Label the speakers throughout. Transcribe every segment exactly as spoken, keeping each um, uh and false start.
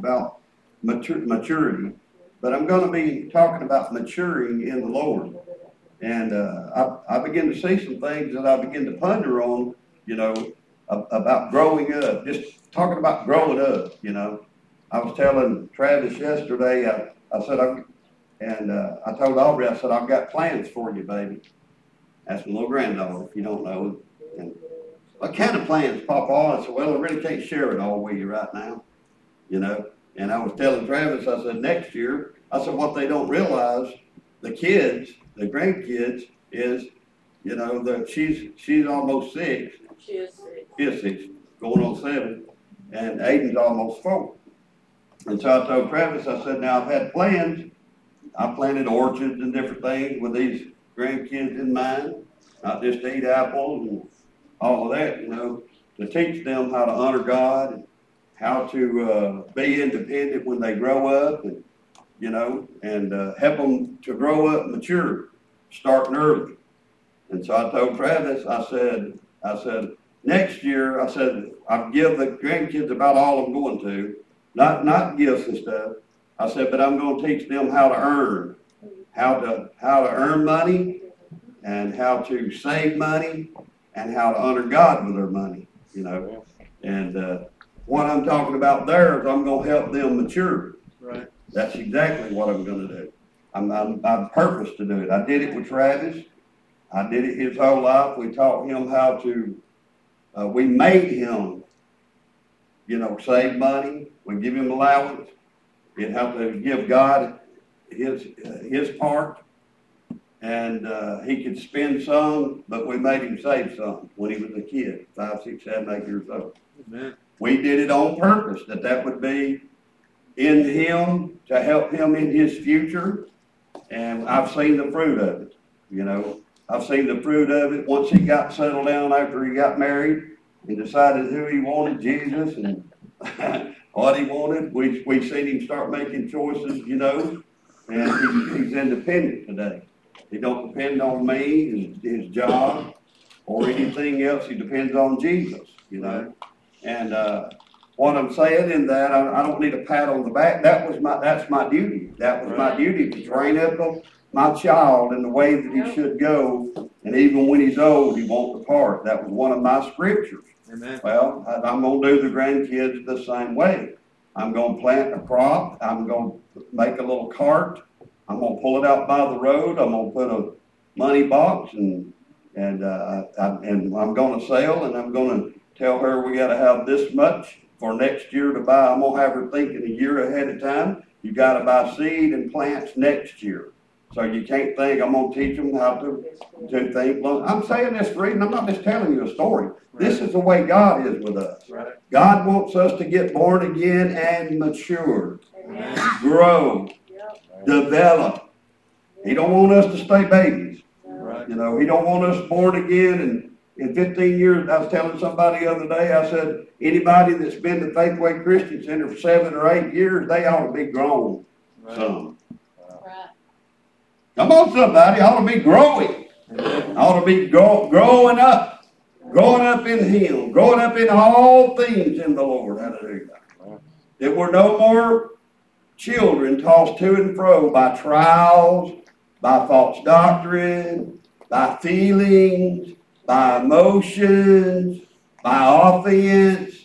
Speaker 1: about matur- maturity, but I'm going to be talking about maturing in the Lord. And uh, I, I begin to see some things that I begin to ponder on, you know, about growing up, just talking about growing up, you know. I was telling Travis yesterday, I, I said, I, and uh, I told Aubrey, I said, I've got plans for you, baby. That's my little granddaughter, if you don't know. And what kind of plans, Papa? I said, well, I really can't share it all with you right now, you know. And I was telling Travis, I said, next year, I said, what they don't realize, the kids, the grandkids, is, you know, that she's she's almost six.
Speaker 2: She is six.
Speaker 1: She is six, going on seven, and Aiden's almost four. And so I told Travis, I said, now I've had plans. I planted orchards and different things with these grandkids in mind, not just to eat apples and all of that, you know, to teach them how to honor God, and how to uh, be independent when they grow up, and you know, and uh, help them to grow up mature, starting early. And so I told Travis, I said, I said, next year, I said, I'll give the grandkids about all I'm going to, not not gifts and stuff. I said, but I'm going to teach them how to earn, how to how to earn money, and how to save money, and how to honor God with their money, you know. And uh, what I'm talking about there is I'm going to help them mature.
Speaker 3: Right.
Speaker 1: That's exactly what I'm going to do. I'm, I'm, I'm purpose to do it. I did it with Travis. I did it his whole life. We taught him how to, uh, we made him, you know, save money. We give him allowance. He'd have to give God his, uh, his part. And uh, he could spend some, but we made him save some when he was a kid, five, six, seven, eight years old.
Speaker 3: Amen.
Speaker 1: We did it on purpose, that that would be in him to help him in his future. And I've seen the fruit of it, you know. I've seen the fruit of it once he got settled down after he got married and decided who he wanted, Jesus, and what he wanted. We, we've seen him start making choices, you know, and he, he's independent today. He don't depend on me, his, his job, or anything else. He depends on Jesus, you know. And uh, what I'm saying in that, I, I don't need a pat on the back. That was my, that's my duty. That was my duty, to train up my child in the way that he should go. And even when he's old, he won't depart. That was one of my scriptures. Amen. Well, I, I'm going to do the grandkids the same way. I'm going to plant a crop. I'm going to make a little cart. I'm going to pull it out by the road. I'm going to put a money box, and and uh, I, and I'm going to sell, and I'm going to tell her we got to have this much for next year to buy. I'm going to have her thinking a year ahead of time. You got to buy seed and plants next year. So you can't think I'm going to teach them how to, to think. I'm saying this for reason. I'm not just telling you a story. Right. This is the way God is with us. Right. God wants us to get born again and mature, Amen. Grow, yep. Develop. He don't want us to stay babies. Right. You know, he don't want us born again. And in fifteen years, I was telling somebody the other day, I said, anybody that's been to Faithway Christian Center for seven or eight years, they ought to be grown right. some. Right. Come on, somebody, ought to be growing. Amen. Ought to be grow, growing up. Growing up in him. Growing up in all things in the Lord. Hallelujah. That we're no more children tossed to and fro by trials, by false doctrine, by feelings, by emotions, by offense.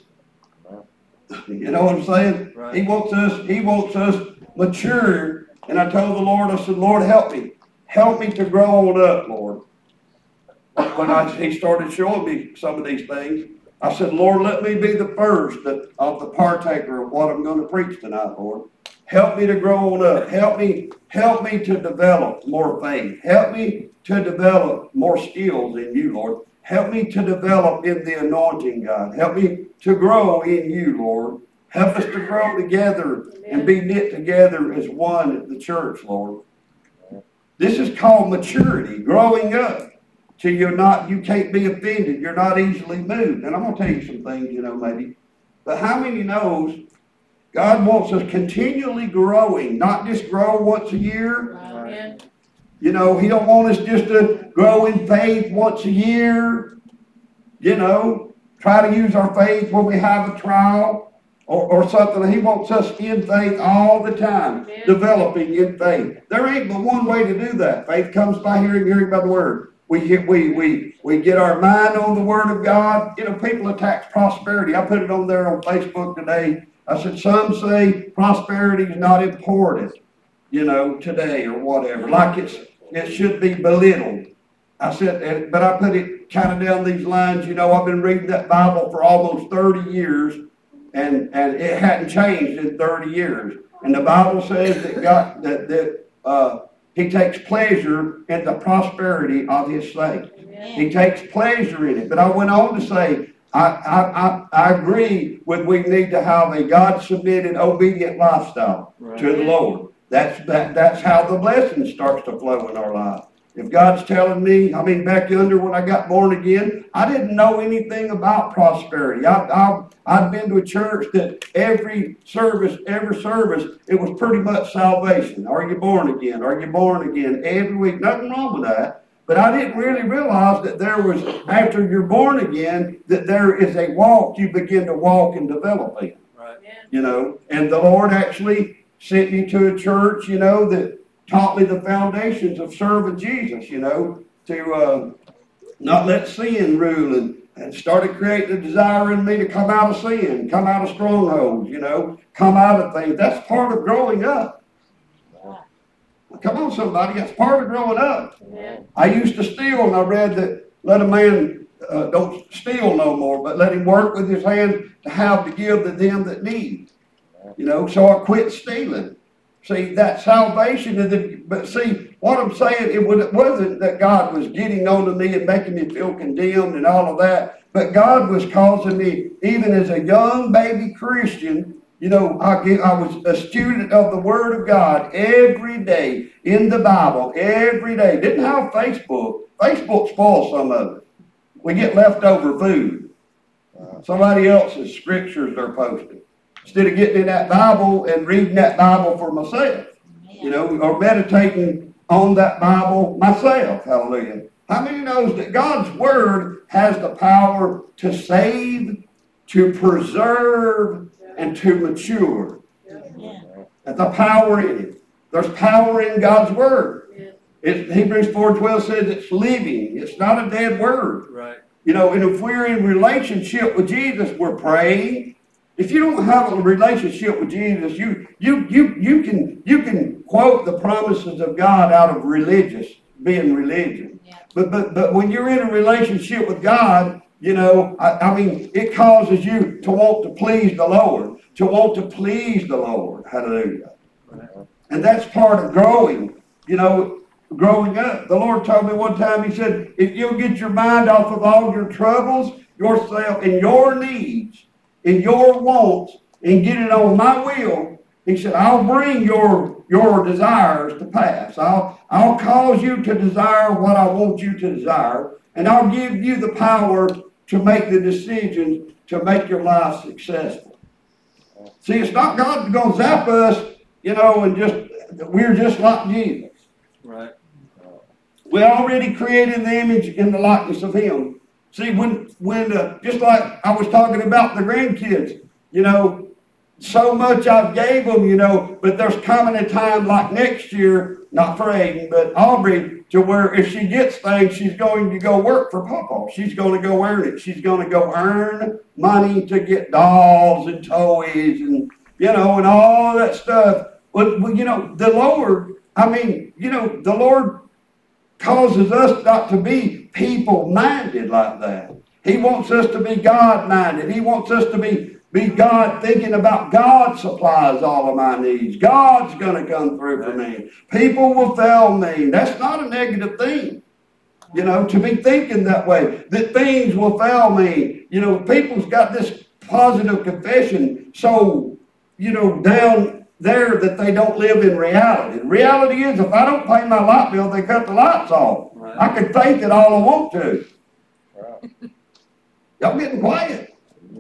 Speaker 1: You know what I'm saying? Right. He wants us, he wants us mature. And I told the Lord, I said, Lord, help me. Help me to grow on up, Lord. When I, he started showing me some of these things, I said, Lord, let me be the first that, of the partaker of what I'm going to preach tonight, Lord. Help me to grow on up. Help me, help me to develop more faith. Help me to develop more skills in you, Lord. Help me to develop in the anointing, God. Help me to grow in you, Lord. Help us to grow together and be knit together as one at the church, Lord. This is called maturity, growing up. Till you're not, you can't be offended. You're not easily moved. And I'm going to tell you some things, you know, maybe. But how many knows God wants us continually growing, not just grow once a year. Amen. You know, he don't want us just to grow in faith once a year. You know, try to use our faith when we have a trial. or, or something. He wants us in faith all the time,
Speaker 2: Amen.
Speaker 1: developing in faith. There ain't but one way to do that. Faith comes by hearing, hearing by the Word. We get, we, we, we get our mind on the Word of God. You know, people attack prosperity. I put it on there on Facebook today. I said, some say prosperity is not important, you know, today or whatever. Like it's, it should be belittled. I said, but I put it kind of down these lines. You know, I've been reading that Bible for almost thirty years, and, and it hadn't changed in thirty years. And the Bible says that God, that, that uh, He takes pleasure in the prosperity of His saints. He takes pleasure in it. But I went on to say, I, I, I, I agree with we need to have a God-submitted, obedient lifestyle right. to the Lord. That's, that, that's how the blessing starts to flow in our life. If God's telling me, I mean, back yonder when I got born again, I didn't know anything about prosperity. I, I, I'd been to a church that every service, every service, it was pretty much salvation. Are you born again? Are you born again? Every week. Nothing wrong with that. But I didn't really realize that there was, after you're born again, that there is a walk you begin to walk and develop in.
Speaker 2: Right.
Speaker 1: You know, and the Lord actually sent me to a church, you know, that taught me the foundations of serving Jesus, you know, to uh, not let sin rule, and, and started creating a desire in me to come out of sin, come out of strongholds, you know, come out of things. That's part of growing up. Come on, somebody, that's part of growing up.
Speaker 2: Yeah.
Speaker 1: I used to steal, and I read that let a man uh, don't steal no more, but let him work with his hand to have to give to them that need. You know, so I quit stealing. See, that salvation, is the, but see, what I'm saying, it, was, it wasn't that God was getting on to me and making me feel condemned and all of that, but God was causing me, even as a young baby Christian, you know, I, get, I was a student of the Word of God every day in the Bible, every day. Didn't have Facebook. Facebook spoils some of it. We get leftover food. Somebody else's scriptures they're posting. Instead of getting in that Bible and reading that Bible for myself, you know, or meditating on that Bible myself. Hallelujah. How many knows that God's Word has the power to save, to preserve, and to mature?
Speaker 2: Yeah.
Speaker 1: And the power in it. There's power in God's Word.
Speaker 2: Yeah.
Speaker 1: It, Hebrews four twelve says it's living. It's not a dead word.
Speaker 2: Right.
Speaker 1: You know, and if we're in relationship with Jesus, we're praying. If you don't have a relationship with Jesus, you you you you can you can quote the promises of God out of religious being religion.
Speaker 2: Yeah.
Speaker 1: But but but when you're in a relationship with God, you know, I, I mean, it causes you to want to please the Lord, to want to please the Lord. Hallelujah.
Speaker 2: Right.
Speaker 1: And that's part of growing. You know, growing up. The Lord told me one time. He said, if you'll get your mind off of all your troubles, yourself, and your needs, and your wants, and get it on my will, He said, I'll bring your your desires to pass. I'll I'll cause you to desire what I want you to desire, and I'll give you the power to make the decisions to make your life successful. See, it's not God going to zap us, you know, and just we're just like Jesus.
Speaker 2: Right.
Speaker 1: We already created the image in the likeness of Him. See, when, when uh, just like I was talking about the grandkids, you know, so much I've gave them, you know, but there's coming a time like next year, not for Aiden, but Aubrey, to where if she gets things, she's going to go work for Papa. She's going to go earn it. She's going to go earn money to get dolls and toys and, you know, and all that stuff. But, you know, the Lord, I mean, you know, the Lord causes us not to be people-minded like that. He wants us to be God-minded. He wants us to be, be God, thinking about God supplies all of my needs. God's going to come through for me. People will fail me. That's not a negative thing. You know, to be thinking that way, that things will fail me. You know, people's got this positive confession so, you know, down there that they don't live in reality. The reality is, if I don't pay my light bill, they cut the lights off.
Speaker 2: Right.
Speaker 1: I can think it all I want to. Right. Y'all getting quiet.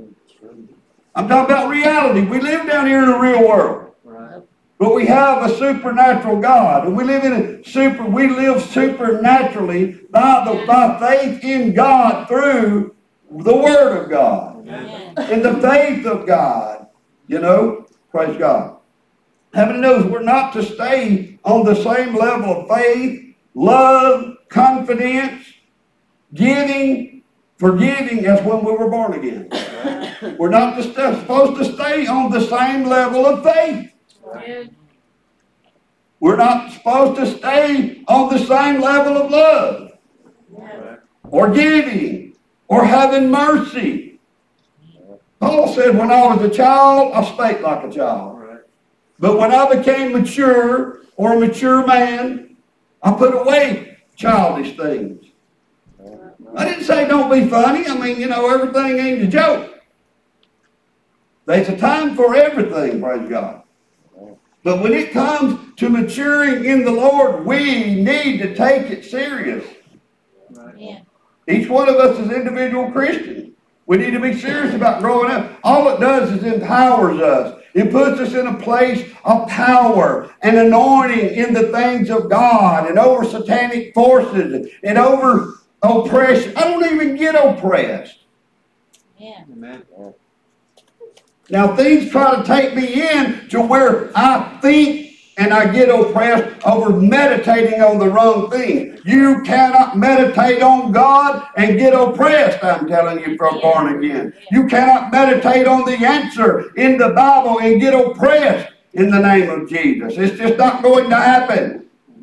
Speaker 1: I'm talking about reality. We live down here in the real world.
Speaker 2: Right.
Speaker 1: But we have a supernatural God. And we live in a super, we live supernaturally by the by faith in God through the Word of God.
Speaker 2: Amen.
Speaker 1: In the faith of God. You know, praise God. How many knows we're not to stay on the same level of faith, love, confidence, giving, forgiving as when we were born again? We're not to st- supposed to stay on the same level of faith. We're not supposed to stay on the same level of love or giving or having mercy. Paul said, when I was a child, I spake like a child. But when I became mature or a mature man, I put away childish things. I didn't say don't be funny. I mean, you know, everything ain't a joke. There's a time for everything, praise God. But when it comes to maturing in the Lord, we need to take it serious. Yeah. Each one of us is individual Christians. We need to be serious about growing up. All it does is empowers us. It puts us in a place of power and anointing in the things of God and over satanic forces and over oppression. I don't even get oppressed. Yeah. Amen. Now things try to take me in to where I think and I get oppressed over meditating on the wrong thing. You cannot meditate on God and get oppressed, I'm telling you, from born again. You cannot meditate on the answer in the Bible and get oppressed in the name of Jesus. It's just not going to happen.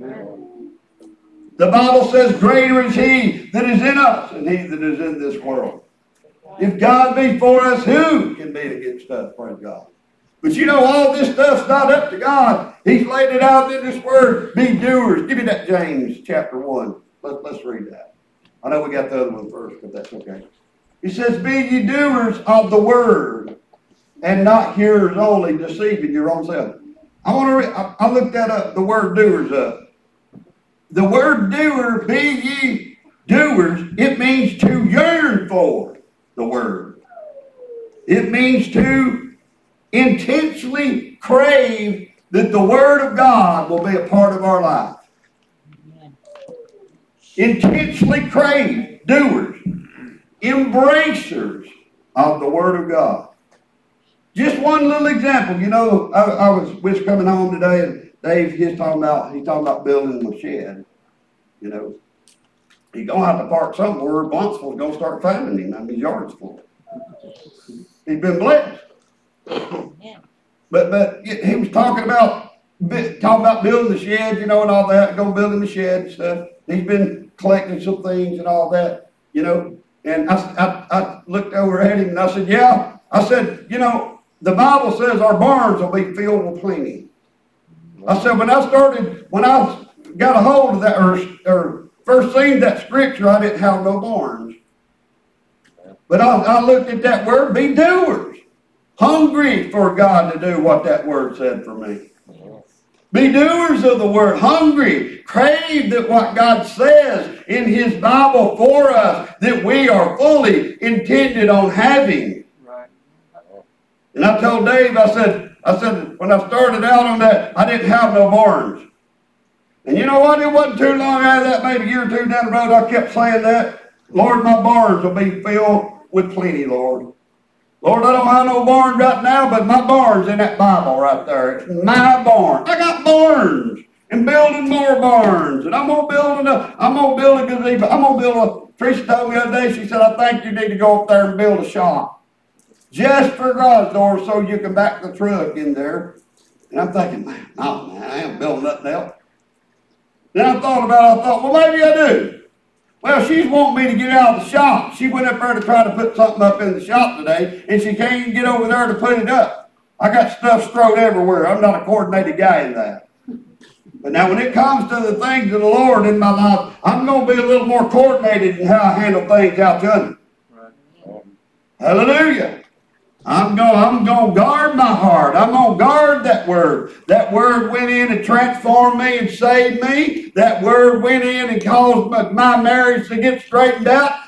Speaker 1: The Bible says, greater is He that is in us than he that is in this world. If God be for us, who can be against us? Praise God. But you know, all this stuff's not up to God. He's laid it out in this word. Be doers. Give me that James chapter one. Let's, let's read that. I know we got the other one first, but that's okay. He says, be ye doers of the word, and not hearers only, deceiving your own self. I want to. Re- I, I looked that up, the word doers up. The word doer, be ye doers, it means to yearn for the word. It means to intensely crave that the Word of God will be a part of our life. Amen. Intensely crave, doers, embracers of the Word of God. Just one little example. You know, I, I was, was coming home today, and Dave, he's talking about, he's talking about building a shed. You know, he's going to have to park somewhere. Blunsville's going to start finding him. I mean, his yard's full. He's been blessed. Yeah. But but he was talking about talking about building the shed, you know, and all that. Go building the shed and stuff. He's been collecting some things and all that, you know. And I, I, I looked over at him and I said, yeah. I said, you know, the Bible says our barns will be filled with plenty. I said, when I started, when I got a hold of that, or, or first seen that scripture, I didn't have no barns. But I, I looked at that word, be doers. Hungry for God to do what that word said for me. Be doers of the word. Hungry. Crave that what God says in His Bible for us, that we are fully intended on having. Right. And I told Dave, I said, I said, when I started out on that, I didn't have no barns. And you know what? It wasn't too long out of that, maybe a year or two down the road, I kept saying that. Lord, my barns will be filled with plenty, Lord. Lord, I don't have no barn right now, but my barn's in that Bible right there. It's my barn. I got barns and building more barns. And I'm going to build a, I'm going to build a gazebo. I'm going to build a, Tricia told me the other day, she said, I think you need to go up there and build a shop. Just for garage doors so you can back the truck in there. And I'm thinking, man, no, man, I ain't building nothing else. Then I thought about it, I thought, well, maybe I do. Well, she's wanting me to get out of the shop. She went up there to try to put something up in the shop today, and she can't even get over there to put it up. I got stuff strode everywhere. I'm not a coordinated guy in that. But now when it comes to the things of the Lord in my life, I'm going to be a little more coordinated in how I handle things out to Right. Hallelujah. I'm going, I'm going to guard my heart. I'm going to guard that word. That word went in and transformed me and saved me. That word went in and caused my, my marriage to get straightened out.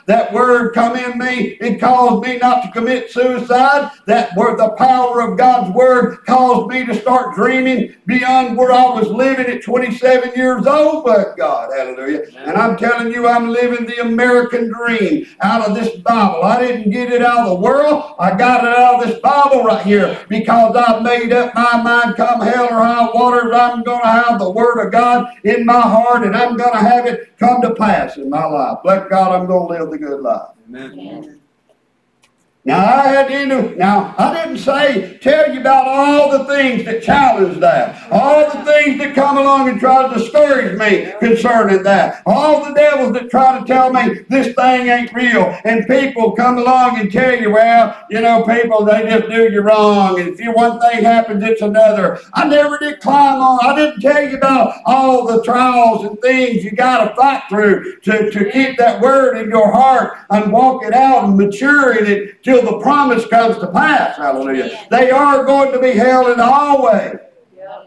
Speaker 1: that word come in me and caused me not to commit suicide. That word, the power of God's word caused me to start dreaming beyond where I was living at twenty-seven years old. But God, hallelujah. And I'm telling you, I'm living the American dream out of this Bible. I didn't get it out of the world. I got it out of this Bible right here because I've made up my mind, come hell or high water, I'm going to have the word of God in my heart, and I'm going to have it come to pass in my life. Bless God, I'm going to live the good life. Amen. Now I had to, now I didn't say tell you about all the things that challenge that, all the things that come along and try to discourage me concerning that, all the devils that try to tell me this thing ain't real, and people come along and tell you, well, you know, people, they just do you wrong, and if you one thing happens, it's another. I never did climb on. I didn't tell you about all the trials and things you got to fight through to, to keep that word in your heart and walk it out and mature in it till the promise comes to pass. Hallelujah. Yeah. They are going to be held in all ways. Yeah.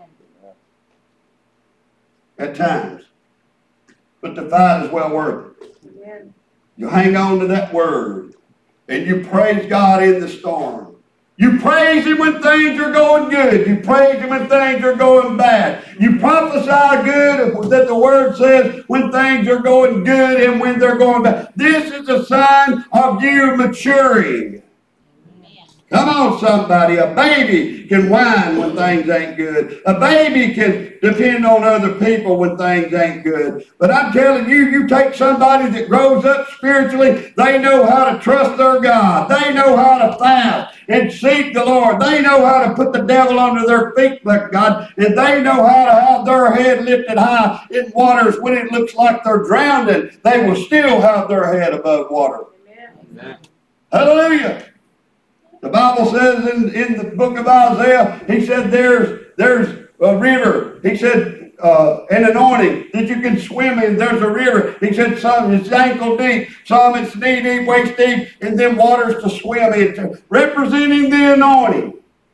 Speaker 1: At times. But the fight is well worth it. Yeah. You hang on to that word and you praise God in the storm. You praise Him when things are going good. You praise Him when things are going bad. You prophesy good that the Word says when things are going good and when they're going bad. This is a sign of you maturing. Come on, somebody. A baby can whine when things ain't good. A baby can depend on other people when things ain't good. But I'm telling you, you take somebody that grows up spiritually, they know how to trust their God. They know how to fast and seek the Lord. They know how to put the devil under their feet, but God, and they know how to have their head lifted high in waters when it looks like they're drowning. They will still have their head above water. Amen. Hallelujah. The Bible says in, in the book of Isaiah, he said there's there's a river. He said uh, an anointing that you can swim in. There's a river. He said some it's ankle deep, some it's knee deep, waist deep, and then waters to swim into, representing the anointing.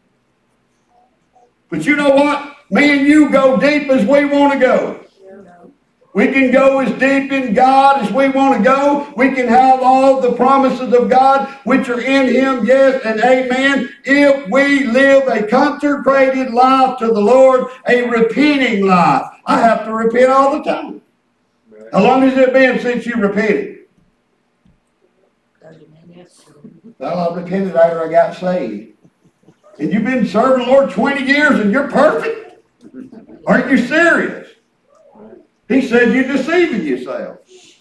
Speaker 1: But you know what? Me and you go deep as we want to go. We can go as deep in God as we want to go. We can have all the promises of God which are in Him, yes and amen, if we live a consecrated life to the Lord, a repenting life. I have to repent all the time. How long has it been since you repented? Well, I repented after I got saved. And you've been serving the Lord twenty years and you're perfect? Aren't you serious? He said you're deceiving yourself.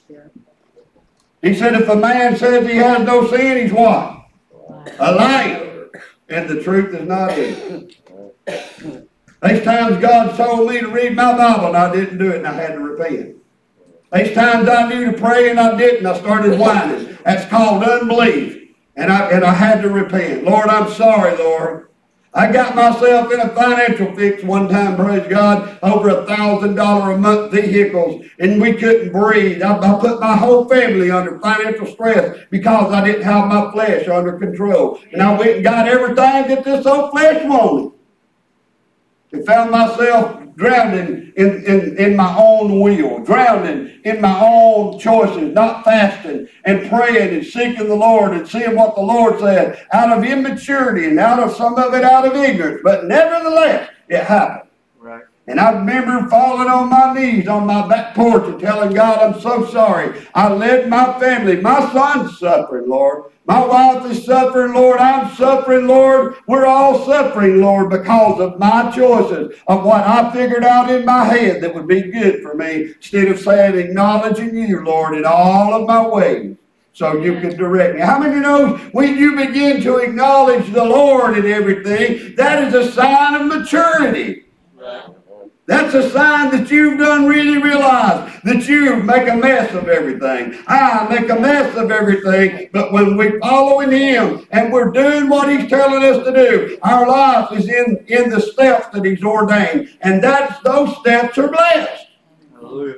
Speaker 1: He said if a man says he has no sin, he's what? A liar. And the truth is not in him. There's times God told me to read my Bible and I didn't do it and I had to repent. There's times I knew to pray and I didn't. I started whining. That's called unbelief. And I, and I had to repent. Lord, I'm sorry, Lord. I got myself in a financial fix one time, praise God, over a thousand dollar a month vehicles, and we couldn't breathe. I, I put my whole family under financial stress because I didn't have my flesh under control. And I went and got everything that this old flesh wanted. And found myself drowning in, in, in my own will, drowning in my own choices, not fasting and praying and seeking the Lord and seeing what the Lord said out of immaturity and out of some of it out of ignorance. But nevertheless, it happened. Right. And I remember falling on my knees on my back porch and telling God, I'm so sorry. I led my family. My son's suffering, Lord. My wife is suffering, Lord. I'm suffering, Lord. We're all suffering, Lord, because of my choices of what I figured out in my head that would be good for me, instead of saying, acknowledging you, Lord, in all of my ways, so you can direct me. How many know when you begin to acknowledge the Lord in everything, that is a sign of maturity. Right. That's a sign that you've done really realize that you make a mess of everything. I make a mess of everything. But when we're following Him and we're doing what He's telling us to do, our life is in, in the steps that He's ordained. And that's those steps are blessed. Hallelujah.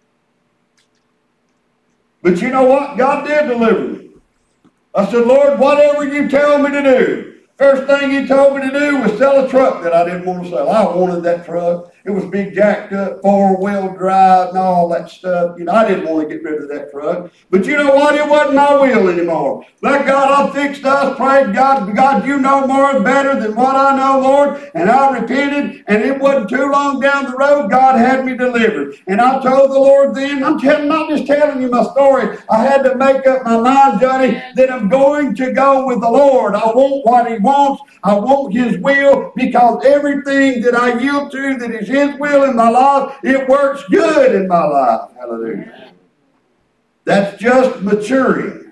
Speaker 1: But you know what? God did deliver me. I said, Lord, whatever you tell me to do. First thing He told me to do was sell a truck that I didn't want to sell. I wanted that truck. It was big jacked up, four-wheel drive and all that stuff. You know, I didn't want to get rid of that truck. But you know what? It wasn't my will anymore. Let God, I fixed us, prayed God, God, you know more better than what I know, Lord. And I repented, and it wasn't too long down the road, God had me delivered. And I told the Lord then, I'm telling, not just telling you my story, I had to make up my mind, Johnny, that I'm going to go with the Lord. I want what He wants. I want His will, because everything that I yield to that is His will in my life, it works good in my life. Hallelujah. That's just maturing.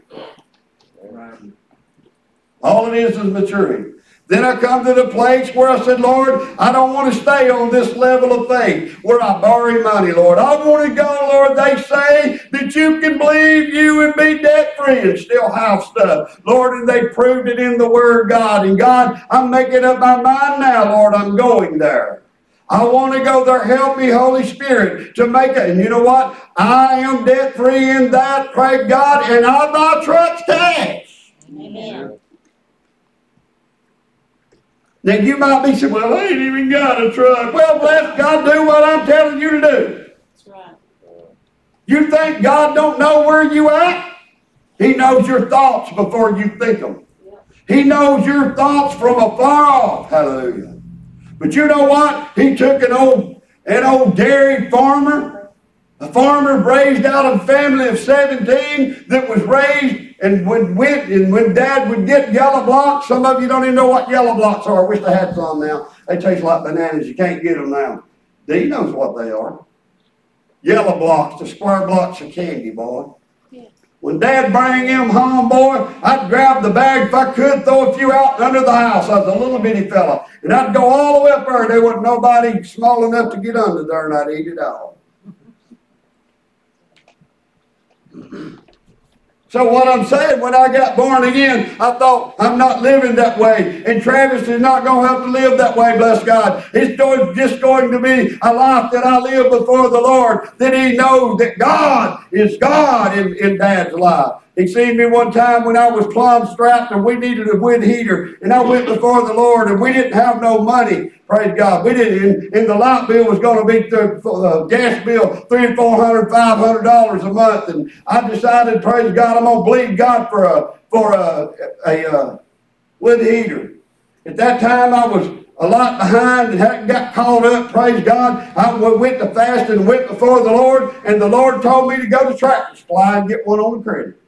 Speaker 1: All it is is maturing. Then I come to the place where I said, Lord, I don't want to stay on this level of faith where I borrow money, Lord. I want to go, Lord. They say that you can believe you and be debt-free and still have stuff. Lord, and they proved it in the Word of God. And God, I'm making up my mind now, Lord, I'm going there. I want to go there. Help me, Holy Spirit, to make it. And you know what? I am debt-free in that, praise God, and I buy trucks cash. Amen. Now you might be saying, well, I ain't even got a truck. Well, bless God, do what I'm telling you to do. That's right. You think God don't know where you at? He knows your thoughts before you think them. Yep. He knows your thoughts from afar off. Hallelujah. But you know what? He took an old, an old dairy farmer, a farmer raised out of a family of seventeen that was raised and when went and when Dad would get yellow blocks. Some of you don't even know what yellow blocks are. I wish they had some now. They taste like bananas. You can't get them now. He knows what they are. Yellow blocks, the square blocks of candy, boy. Yeah. When Dad bring them home, boy, I'd grab the bag if I could, throw a few out under the house. I was a little bitty fella. And I'd go all the way up there. There wasn't nobody small enough to get under there, and I'd eat it all. So what I'm saying, when I got born again, I thought, I'm not living that way. And Travis is not going to have to live that way, bless God. It's just going to be a life that I live before the Lord, that He knows that God is God in, in Dad's life. He seen me one time when I was plumb strapped and we needed a wood heater. And I went before the Lord and we didn't have no money. Praise God. We didn't. And the light bill was going to be, the uh, gas bill, three, four hundred, five hundred dollars a month. And I decided, praise God, I'm going to believe God for a, for a, a, a wood heater. At that time, I was a lot behind and hadn't got caught up, praise God. I went to fast and went before the Lord. And the Lord told me to go to Tractor Supply and get one on the credit.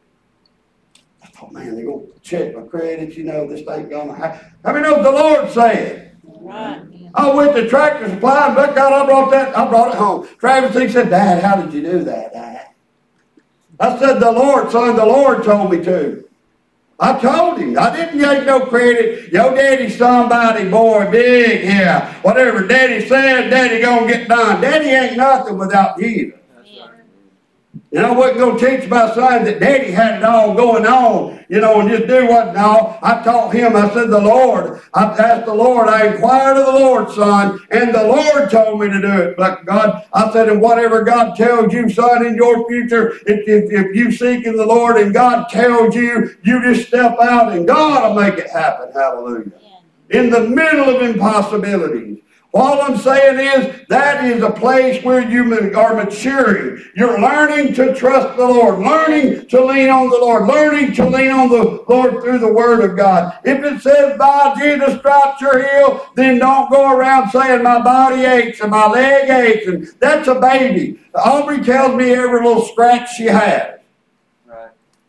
Speaker 1: Oh, man, they're going to check my credit. You know, this ain't going to happen. How many know what the Lord said? Right. I went to Tractor Supply, and but God, I brought that, I brought it home. Travis, he said, Dad, how did you do that, Dad? I said, the Lord, son, the Lord told me to. I told him. I didn't take no credit. Yo, Daddy's somebody, boy, big here. Whatever Daddy said, Daddy gonna get done. Daddy ain't nothing without Jesus. And I wasn't going to teach my son that Daddy had it all going on, you know, and just do what, no. I taught him, I said, the Lord, I asked the Lord, I inquired of the Lord, son, and the Lord told me to do it. But God, I said, and whatever God tells you, son, in your future, if, if, if you seek in the Lord and God tells you, you just step out and God will make it happen. Hallelujah. Yeah. In the middle of impossibilities. All I'm saying is that is a place where you are maturing. You're learning to trust the Lord, learning to lean on the Lord, learning to lean on the Lord through the Word of God. If it says, by Jesus' stripes you're healed, then don't go around saying, my body aches and my leg aches. And that's a baby. Aubrey tells me every little scratch she has. Right.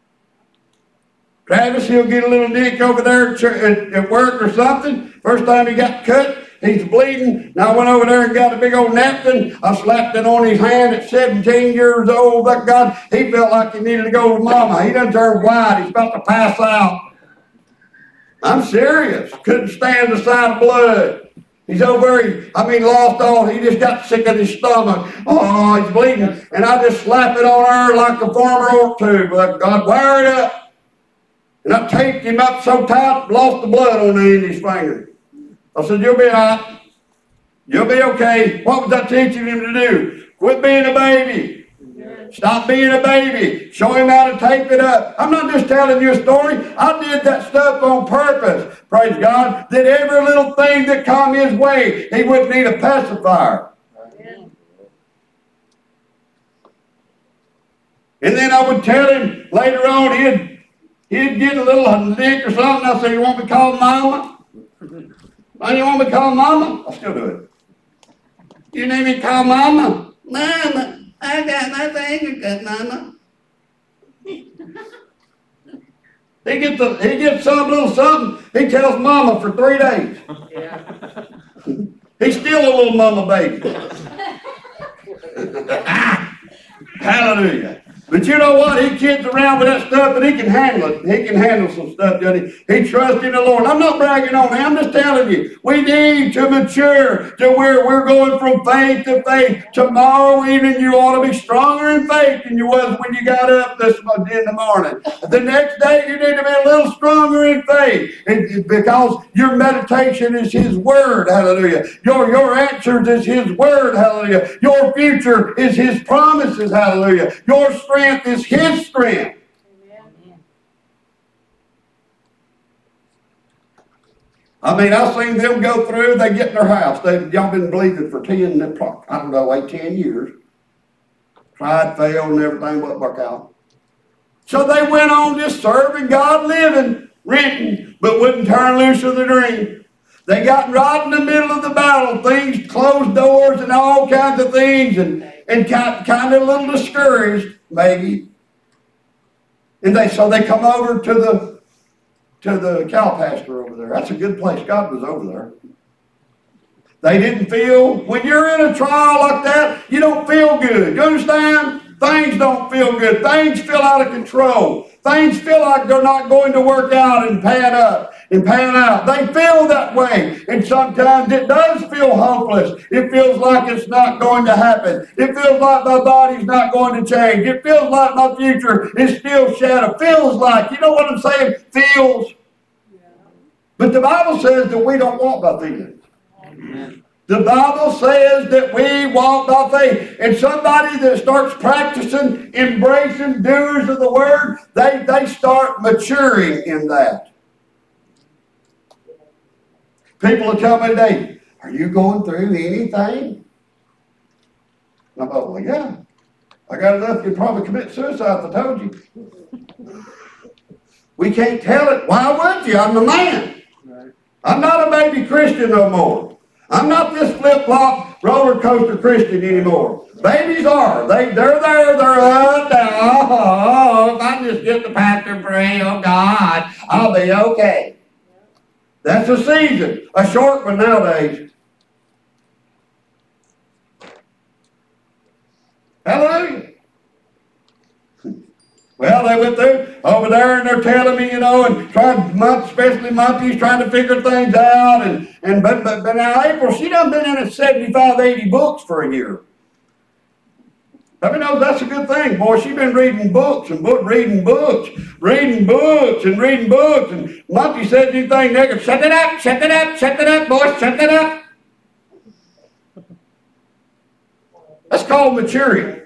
Speaker 1: Travis, he'll get a little nick over there at, at work or something. First time he got cut, he's bleeding. Now I went over there and got a big old napkin. I slapped it on his hand at seventeen years old. But God, he felt like he needed to go to mama. He done turned white. He's about to pass out. I'm serious. Couldn't stand the sight of blood. He's over there. I mean, lost all. He just got sick of his stomach. Oh, he's bleeding. And I just slap it on her like a farmer ought to. But God, wear it up. And I taped him up so tight, lost the blood on the end of his finger. I said, you'll be all right. You'll be okay. What was I teaching him to do? Quit being a baby. Stop being a baby. Show him how to tape it up. I'm not just telling you a story. I did that stuff on purpose. Praise God. That every little thing that come his way, he wouldn't need a pacifier. And then I would tell him later on, he'd, he'd get a little lick or something. I said, you want me to call Mama? Oh, you want me to call Mama? I'll still do it. You need me to call Mama? Mama, I got my finger cut, Mama. He gets, a, he gets some little something. He tells Mama for three days. Yeah. He's still a little mama baby. Hallelujah. But you know what? He kids around with that stuff, and he can handle it. He can handle some stuff, doesn't he? He trusts in the Lord. I'm not bragging on him. I'm just telling you. We need to mature to where we're going from faith to faith. Tomorrow evening, you ought to be stronger in faith than you was when you got up this in the morning. The next day, you need to be a little stronger in faith, it, because your meditation is His Word. Hallelujah. Your, your answers is His Word. Hallelujah. Your future is His promises. Hallelujah. Your strength is His strength. Amen. I mean, I've seen them go through, they get in their house. They, y'all been believing for ten, I don't know, eight, ten years. Tried, failed, and everything wouldn't work out. So they went on just serving God, living, renting, but wouldn't turn loose of the dream. They got right in the middle of the battle. Things, closed doors and all kinds of things, and, and kind, kind of a little discouraged. Maybe. And they so they come over to the to the cow pasture over there. That's a good place. God was over there. They didn't feel, when you're in a trial like that, you don't feel good. You understand? Things don't feel good. Things feel out of control. Things feel like they're not going to work out and pan up and pan out. They feel that way. And sometimes it does feel hopeless. It feels like it's not going to happen. It feels like my body's not going to change. It feels like my future is still shadow. Feels like, you know what I'm saying? Feels. But the Bible says that we don't walk by feelings. Amen. The Bible says that we walk by faith. And somebody that starts practicing, embracing, doers of the Word, they, they start maturing in that. People will tell me today, are you going through anything? And I'm like, well, yeah. I got enough, you'd probably commit suicide if I told you. We can't tell it. Why would you? I'm a man. I'm not a baby Christian no more. I'm not this flip-flop roller coaster Christian anymore. Babies are. They, they're there. They're up, down. Oh, if I just get the pastor and pray, oh God, I'll be okay. That's a season. A short one nowadays. Hallelujah. Well, they went through over there and they're telling me, you know, and trying, especially monkeys, trying to figure things out. And, and but, but, but now April, she done been in at seventy-five, eighty books for a year. I mean, no, that's a good thing, boy. She's been reading books and book, reading books, reading books and reading books. And Monty said anything negative, shut it up, shut it up, shut it up, boy, shut it up. That's called maturing.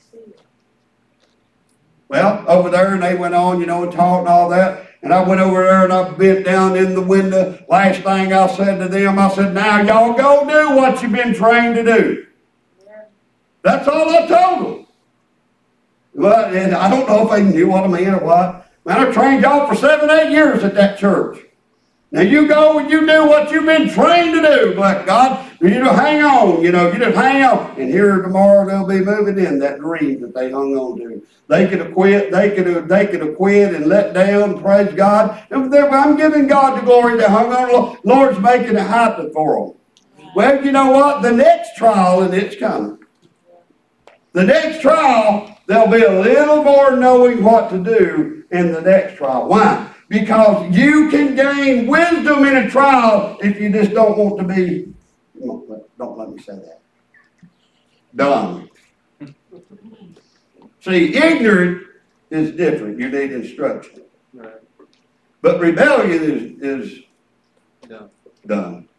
Speaker 1: Well, over there, and they went on, you know, and talked and all that. And I went over there, and I bent down in the window. Last thing I said to them, I said, now, y'all go do what you've been trained to do. That's all I told them. Well, and I don't know if they knew what I mean or what. Man, I trained y'all for seven, eight years at that church. Now, you go and you do what you've been trained to do, black God. You just hang on, you know, you just hang on. And here tomorrow they'll be moving in that dream that they hung on to. They could have quit, they could have, they could have quit and let down, praise God. I'm giving God the glory they hung on. Lord's making it happen for them. Well, you know what? The next trial, and it's coming. The next trial, there'll be a little more knowing what to do in the next trial. Why? Because you can gain wisdom in a trial if you just don't want to be, don't let, don't let me say that, dumb. See, ignorant is different. You need instruction. Right. But rebellion is, is dumb. Dumb.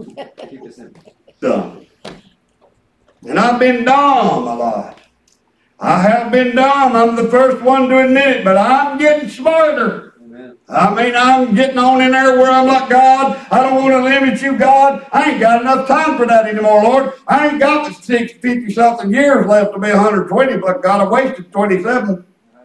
Speaker 1: Dumb. And I've been dumb a lot. I have been dumb. I'm the first one to admit it, but I'm getting smarter. Amen. I mean, I'm getting on in there where I'm like, God, I don't want to limit you, God. I ain't got enough time for that anymore, Lord. I ain't got the six, fifty-something years left to be one hundred twenty, but God, I wasted twenty-seven.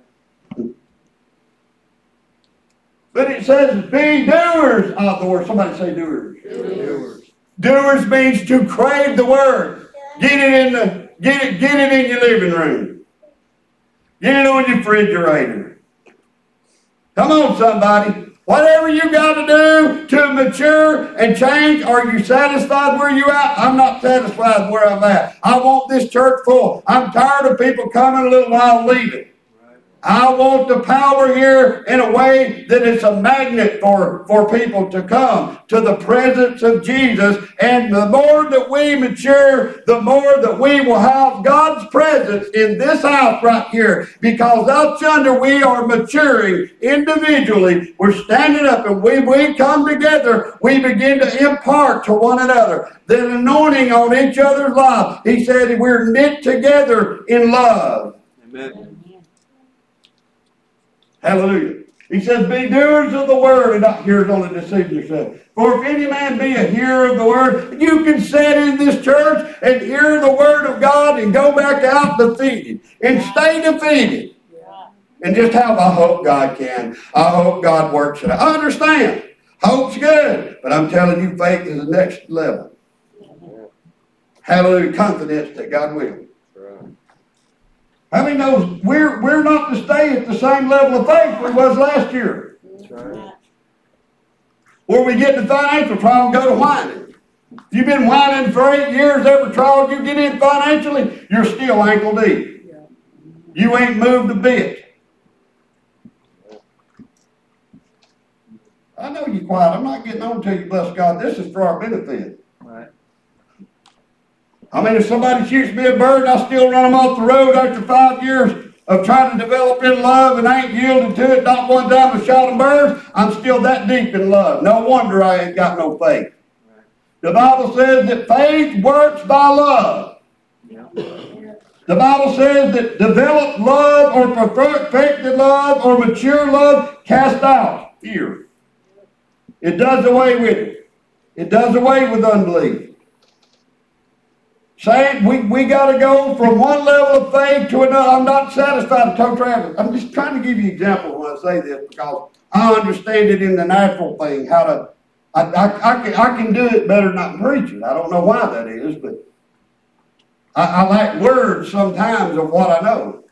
Speaker 1: But it says, be doers of the word. Somebody say doers. Doers. Doers means to crave the word. Get it in the, get it, get it in your living room. Get it on your refrigerator. Come on, somebody. Whatever you got to do to mature and change, are you satisfied where you at? I'm not satisfied where I'm at. I want this church full. I'm tired of people coming a little while leaving. I want the power here in a way that it's a magnet for, for people to come to the presence of Jesus. And the more that we mature, the more that we will have God's presence in this house right here. Because up under we are maturing individually. We're standing up and we, we come together. We begin to impart to one another. The anointing on each other's lives. He said we're knit together in love. Amen. Hallelujah. He says, be doers of the word and not hearers only, deceiving yourself. For if any man be a hearer of the word, you can sit in this church and hear the word of God and go back out defeated and stay defeated. And just have, I hope God can. I hope God works it out. I understand. Hope's good. But I'm telling you, faith is the next level. Hallelujah. Confidence that God will. How many knows we're we're not to stay at the same level of faith we was last year? That's right. Where we get the financial trial and go to whining. If you've been whining for eight years, every trial you get in financially, you're still ankle deep. Yeah. You ain't moved a bit. I know you're quiet. I'm not getting on to you, bless God. This is for our benefit. Right. I mean, if somebody shoots me a bird, I still run them off the road after five years of trying to develop in love and I ain't yielded to it. Not one time I shot them birds. I'm still that deep in love. No wonder I ain't got no faith. The Bible says that faith works by love. Yeah. The Bible says that developed love or perfected love or mature love casts out fear. It does away with it. It does away with unbelief. Saying we, we got to go from one level of faith to another. I'm not satisfied with total travel. I'm just trying to give you an example when I say this because I understand it in the natural thing, how to, I, I, I, can, I can do it better than I can preach it. I don't know why that is, but I, I like words sometimes of what I know.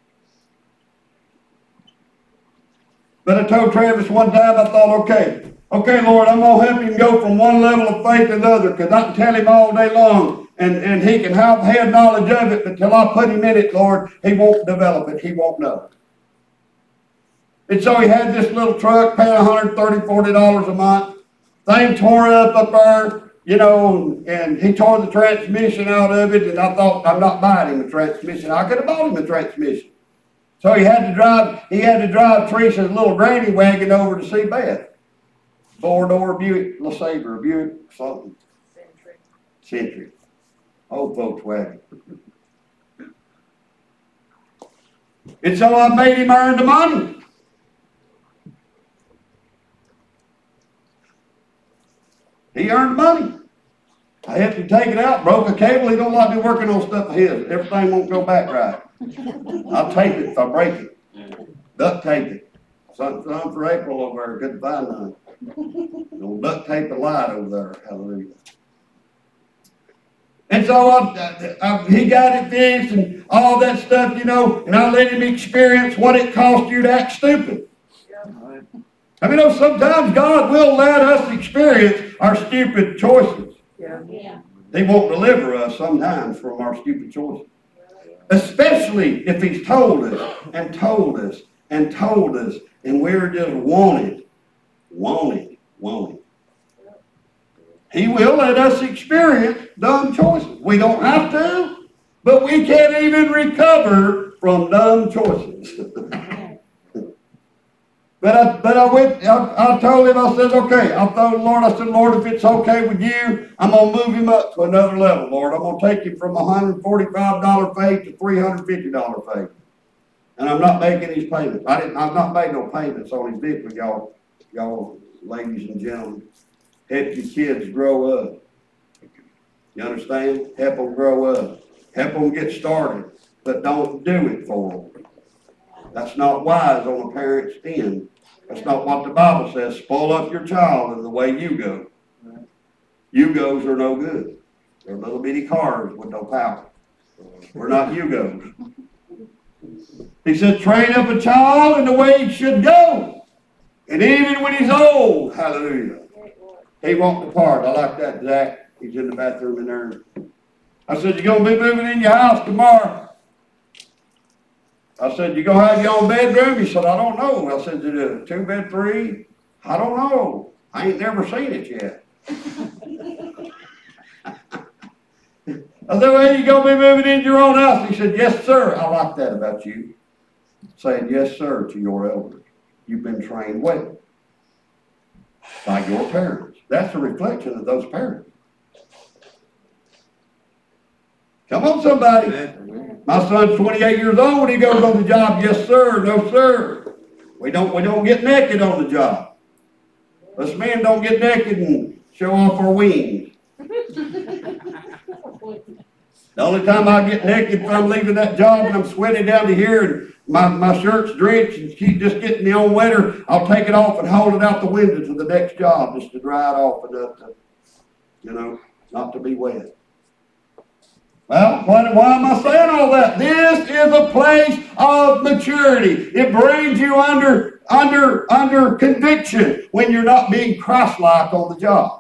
Speaker 1: But I told Travis one time, I thought, okay, okay, Lord, I'm going to help him go from one level of faith to another because I can tell him all day long. And, and he can have head knowledge of it, but until I put him in it, Lord, he won't develop it. He won't know. And so he had this little truck, paying one hundred thirty dollars, forty dollars a month. Thing tore up up there, you know, and he tore the transmission out of it. And I thought, I'm not buying him a transmission. I could have bought him a transmission. So he had to drive, he had to drive Teresa's little granny wagon over to see Beth. Four-door Buick LeSabre, Buick something. Century. Century. Old folks wagon. And so I made him earn the money. He earned money. I helped him take it out, broke a cable. He don't like me working on stuff of his. Everything won't go back right. I'll tape it if I break it. Duct tape it. Something for April over there. Couldn't find none. Don't duct tape the light over there. Hallelujah. And so I, I, he got it fixed and all that stuff, you know, and I let him experience what it cost you to act stupid. Yeah. I mean, you know, sometimes God will let us experience our stupid choices. Yeah. Yeah. He won't deliver us sometimes from our stupid choices. Especially if he's told us and told us and told us and we're just wanting, wanting, wanting. He will let us experience dumb choices. We don't have to, but we can't even recover from dumb choices. But I, but I went, I, I told him, I said, okay, I told the Lord, I said, Lord, if it's okay with you, I'm going to move him up to another level, Lord. I'm going to take him from one hundred forty-five dollars faith to three hundred fifty dollars faith. And I'm not making his payments. I didn't, I've not made no payments on his vehicle, y'all, y'all ladies and gentlemen. Help your kids grow up. You understand? Help them grow up. Help them get started. But don't do it for them. That's not wise on a parent's end. That's not what the Bible says. Spoil up your child in the way you go. Yugos are no good. They're little bitty cars with no power. We're not Yugos. He said, train up a child in the way he should go. And even when he's old, hallelujah, he won't depart. I like that, Zach. He's in the bathroom in there. I said, you're going to be moving in your house tomorrow. I said, you going to have your own bedroom? He said, I don't know. I said, is it a two bed, three? I don't know. I ain't never seen it yet. I said, well, you going to be moving into your own house? He said, yes, sir. I like that about you. Saying yes, sir, to your elders. You've been trained well by your parents. That's a reflection of those parents. Come on, somebody. My son's twenty-eight years old when he goes on the job. Yes, sir. No, sir. We don't, we don't get naked on the job. Us men don't get naked and show off our wings. The only time I get naked if I'm leaving that job and I'm sweating down to here and my, my shirt's drenched and keep just getting me on wetter, I'll take it off and hold it out the window to the next job just to dry it off enough to, you know, not to be wet. Well, why, why am I saying all that? This is a place of maturity. It brings you under, under, under conviction when you're not being Christ-like on the job.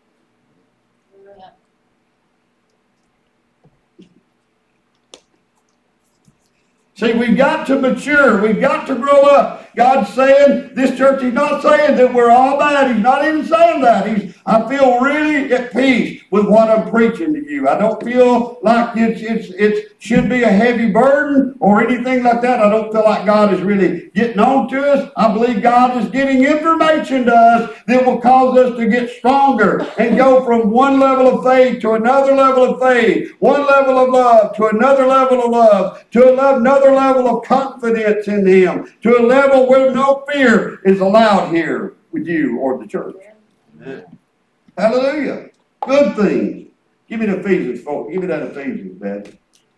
Speaker 1: See, we've got to mature. We've got to grow up. God's saying, this church, He's not saying that we're all bad. He's not even saying that. He's, I feel really at peace with what I'm preaching to you. I don't feel like it's, it's, it should be a heavy burden or anything like that. I don't feel like God is really getting on to us. I believe God is getting information to us that will cause us to get stronger and go from one level of faith to another level of faith, one level of love to another level of love, to another level of confidence in Him, to a level where no fear is allowed here with you or the church. Amen. Hallelujah. Good things. Give me the Ephesians, folks. Give me that Ephesians, Dad.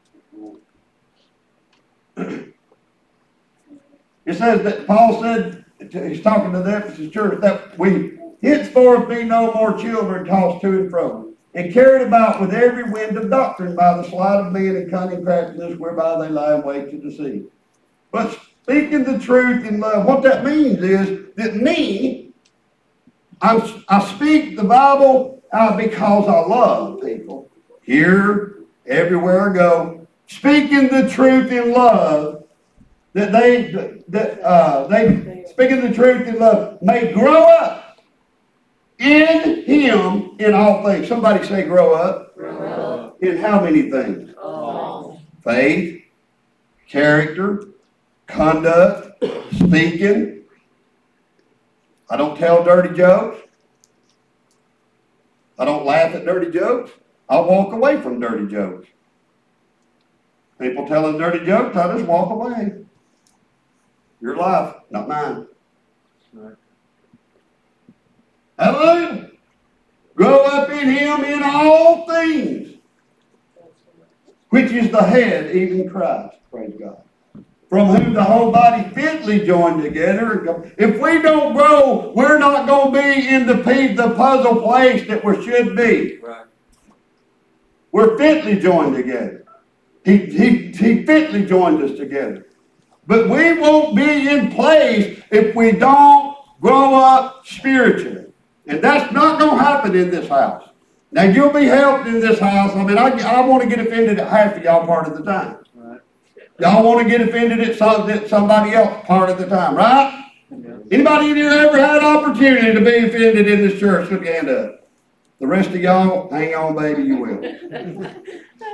Speaker 1: It says that Paul said, he's talking to the Ephesus church, that we henceforth be no more children tossed to and fro, and carried about with every wind of doctrine by the sleight of men and cunning craftiness whereby they lie in wait to deceive. But speaking the truth in love, what that means is that me, I'm, I speak the Bible uh, because I love people. Here, everywhere I go, speaking the truth in love, that they, that uh, they, speaking the truth in love, may grow up in Him in all things. Somebody say grow up. Grow up. In how many things? Oh. Faith, character, conduct, speaking. I don't tell dirty jokes. I don't laugh at dirty jokes. I walk away from dirty jokes. People telling dirty jokes, I just walk away. Your life, not mine. Right. Hallelujah. Grow up in Him in all things, which is the head, even Christ. Praise God. From whom the whole body fitly joined together. If we don't grow, we're not going to be in the, the puzzle place that we should be. Right. We're fitly joined together. He, he, he fitly joined us together. But we won't be in place if we don't grow up spiritually. And that's not going to happen in this house. Now, you'll be helped in this house. I mean, I, I want to get offended at half of y'all part of the time. Right. Y'all want to get offended at, some, at somebody else part of the time, right? Yeah. Anybody in here ever had an opportunity to be offended in this church? Put your hand up. The rest of y'all, hang on, baby, you will.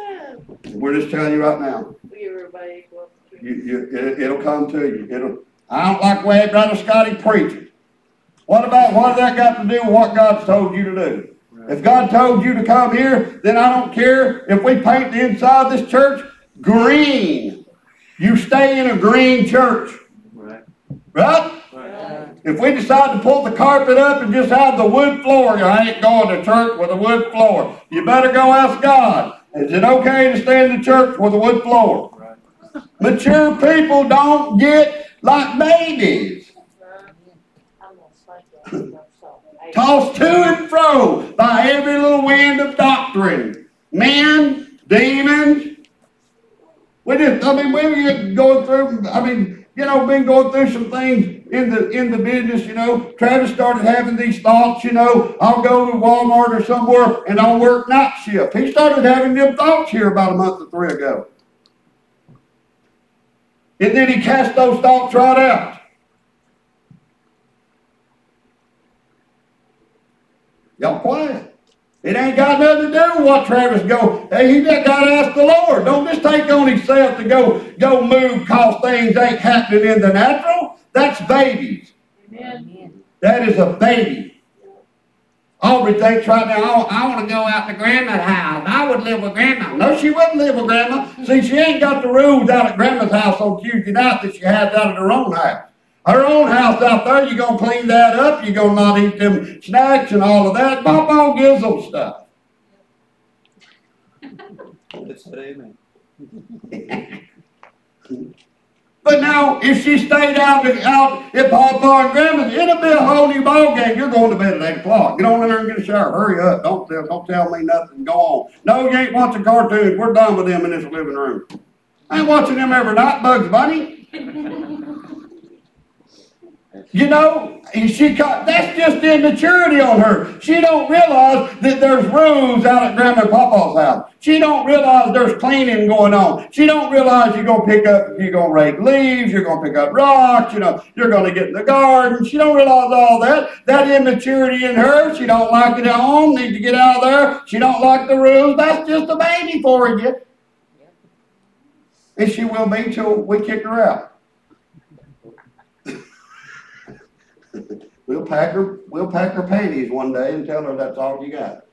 Speaker 1: We're just telling you right now. You, you, it, it'll come to you. It'll. I don't like the way Brother Scotty preaches. What about, what has that got to do with what God's told you to do? Right. If God told you to come here, then I don't care if we paint the inside of this church green. You stay in a green church. Right? Right? Right. If we decide to pull the carpet up and just have the wood floor, I ain't going to church with a wood floor. You better go ask God. Is it okay to stay in the church with a wood floor? Right. Mature people don't get like babies. Tossed to and fro by every little wind of doctrine. Men, demons. We just, I mean, we've been going through, I mean, you know, been going through some things in the in the business, you know. Travis started having these thoughts, you know, I'll go to Walmart or somewhere and I'll work night shift. He started having them thoughts here about a month or three ago. And then he cast those thoughts right out. Y'all quiet. It ain't got nothing to do with what Travis go. Hey, he just got to ask the Lord. Don't just take on himself to go, go move because things ain't happening in the natural. That's babies. Amen. That is a baby. Aubrey thinks right now, oh, I want to go out to Grandma's house. I would live with Grandma. No, she wouldn't live with Grandma. See, she ain't got the rules out at Grandma's house on Tuesday night that she has out at her own house. Her own house out there, you're going to clean that up. You're going to not eat them snacks and all of that. Papa gives them stuff. Amen. But now, if she stayed out, out at Papa and Grandma's, it'll be a whole new ball game. You're going to bed at eight o'clock. Get on in there and get a shower. Hurry up. Don't tell, don't tell me nothing. Go on. No, you ain't watching cartoons. We're done with them in this living room. I ain't watching them every night, Bugs Bunny. You know, she caught, that's just immaturity on her. She don't realize that there's rules out at Grandma and Papa's house. She don't realize there's cleaning going on. She don't realize you're going to pick up, you're going to rake leaves, you're going to pick up rocks, you know, you're going to get in the garden. She don't realize all that. That immaturity in her, she don't like it at home, need to get out of there. She don't like the rules. That's just a baby for you. And she will be till we kick her out. We'll pack her, we'll pack her panties one day and tell her that's all you got.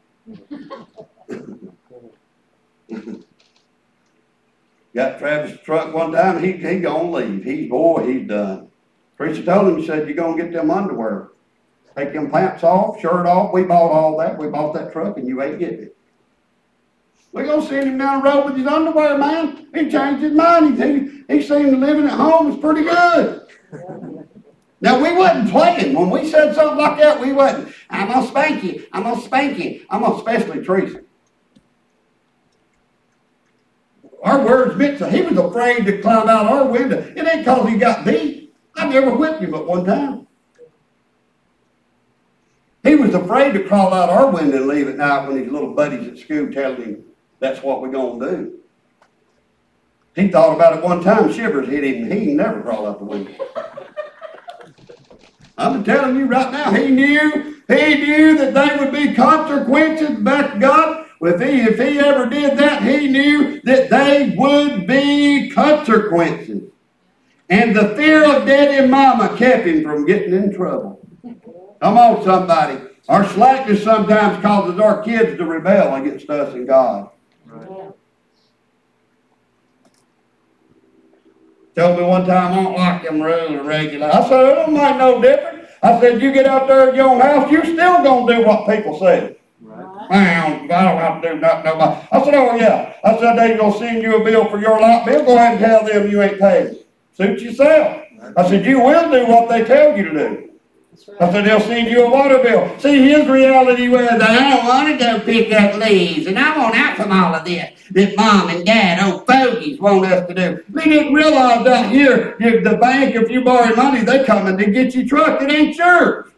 Speaker 1: Got Travis' truck one time, he he gonna leave. He's boy, he's done. Preacher told him, he said, you're gonna get them underwear. Take them pants off, shirt off. We bought all that. We bought that truck and you ain't getting it. We're gonna send him down the road with his underwear, man. He changed his mind. He he seen living at home is pretty good. Now, we wasn't playing. When we said something like that, we wasn't. I'm going to spank you. I'm going to spank you. I'm going to especially Teresa. Our words meant so he was afraid to climb out our window. It ain't because he got beat. I never whipped him but one time. He was afraid to crawl out our window and leave at night when his little buddies at school telling him that's what we're going to do. He thought about it one time. Shivers hit him. He never crawled out the window. I'm telling you right now, he knew, he knew that there would be consequences back to God. If he, if he ever did that, he knew that they would be consequences. And the fear of daddy and mama kept him from getting in trouble. Come on, somebody. Our slackness sometimes causes our kids to rebel against us and God. Right. Told me one time, I don't like them rules and regulations. I said, it don't make no difference. I said, you get out there at your own house, you still going to do what people say. Right. I don't have to do nothing. Nobody. I said, oh, yeah. I said, they going to send you a bill for your light bill. Go ahead and tell them you ain't paid. Suit yourself. I said, you will do what they tell you to do. I said, they'll send you a water bill. See, his reality was, I don't want to go pick up leaves, and I want out from all of this that mom and dad, old fogies, want us to do. They didn't realize out here, if the bank, if you borrow money, they coming to get your truck. It ain't yours.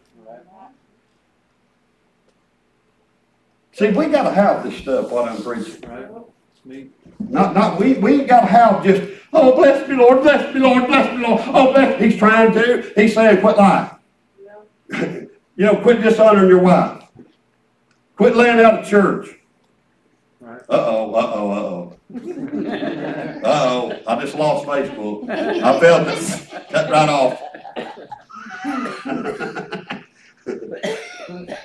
Speaker 1: See, we got to have this stuff, what I'm preaching. Right. Not, not, we, we ain't got to have just, oh, bless me, Lord, bless me, Lord, bless me, Lord. Oh, bless me. He's trying to. He's saying, quit lying. You know, quit dishonoring your wife. Quit laying out of church. Right. Uh-oh, uh-oh, uh-oh. Uh-oh, I just lost Facebook. I felt it. Cut right off.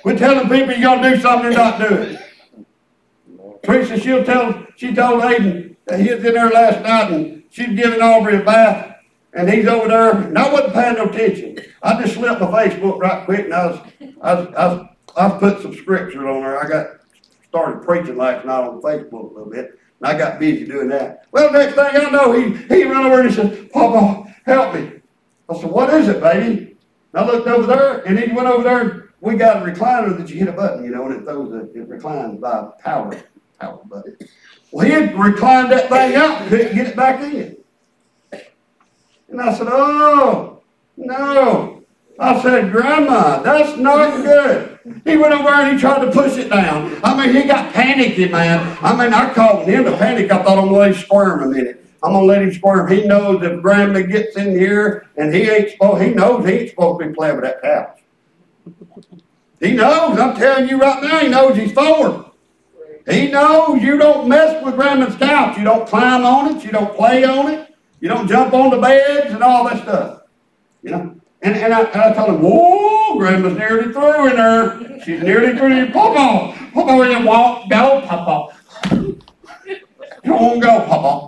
Speaker 1: We're telling people you're going to do something and not do it. Teresa, she'll tell, she told Aiden that he was in there last night and she's giving Aubrey a bath and he's over there and I wasn't paying no attention. I just slipped my Facebook right quick and I was, I was, I was, I was put some scripture on there. I got started preaching last night on Facebook a little bit and I got busy doing that. Well, next thing I know, he, he ran over and he said, Papa, help me. I said, what is it, baby? And I looked over there and he went over there and we got a recliner that you hit a button, you know, and it throws a, it reclines by power. Power button. Well, he had reclined that thing out and couldn't get it back in. And I said, oh, no. I said, Grandma, that's not good. He went over and he tried to push it down. I mean, he got panicky, man. I mean, I called him to panic. I thought I'm going to let him squirm a minute. I'm going to let him squirm. He knows if Grandma gets in here and he ain't supposed, he knows he ain't supposed to be playing with that couch. He knows. I'm telling you right now, he knows he's forward. He knows you don't mess with Grandma's couch. You don't climb on it. You don't play on it. You don't jump on the beds and all that stuff. You know? And, and, I, and I told him, whoa, Grandma's nearly through in there. She's nearly through. Papa, Papa, where you won't go, Papa. You won't go, Papa.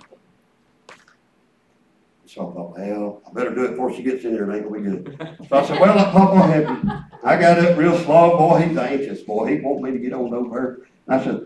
Speaker 1: So I thought, well, I better do it before she gets in there. It ain't going to be good. So I said, well, let Papa have you. I got up real slow. Boy, he's anxious. Boy, he want me to get on over. I said,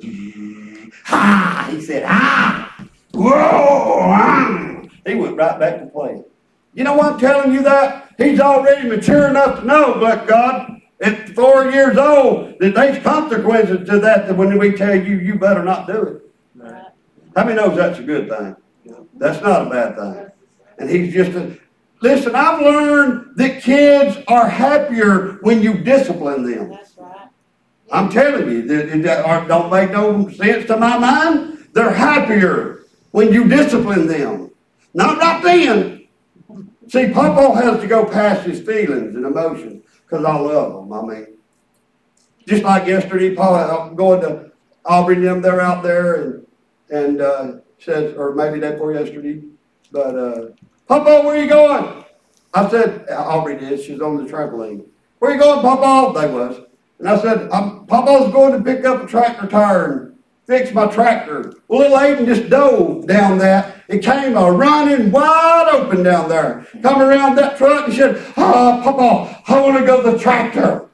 Speaker 1: ha! He said, ha! Whoa! Ah. He went right back to playing. You know why I'm telling you that? He's already mature enough to know, but God, at four years old, that there's consequences to that, that when we tell you, you better not do it. Right. How many knows that's a good thing? That's not a bad thing. And he's just a... Listen, I've learned that kids are happier when you discipline them. That's right. I'm telling you, that, that don't make no sense to my mind. They're happier when you discipline them. Not right then. See, Papa has to go past his feelings and emotions because I love them. I mean, just like yesterday, Paul, I'm going to Aubrey and them, they're out there and, and uh, says, or maybe day before yesterday, but, uh, Papa, where are you going? I said, Aubrey did, she's on the trampoline. Where are you going, Papa? They was. And I said, I'm, Papa's going to pick up a tractor tire and fix my tractor. Well, little Aiden just dove down that. It came a running wide open down there. Come around that truck and said, oh, Papa, I want to go to the tractor.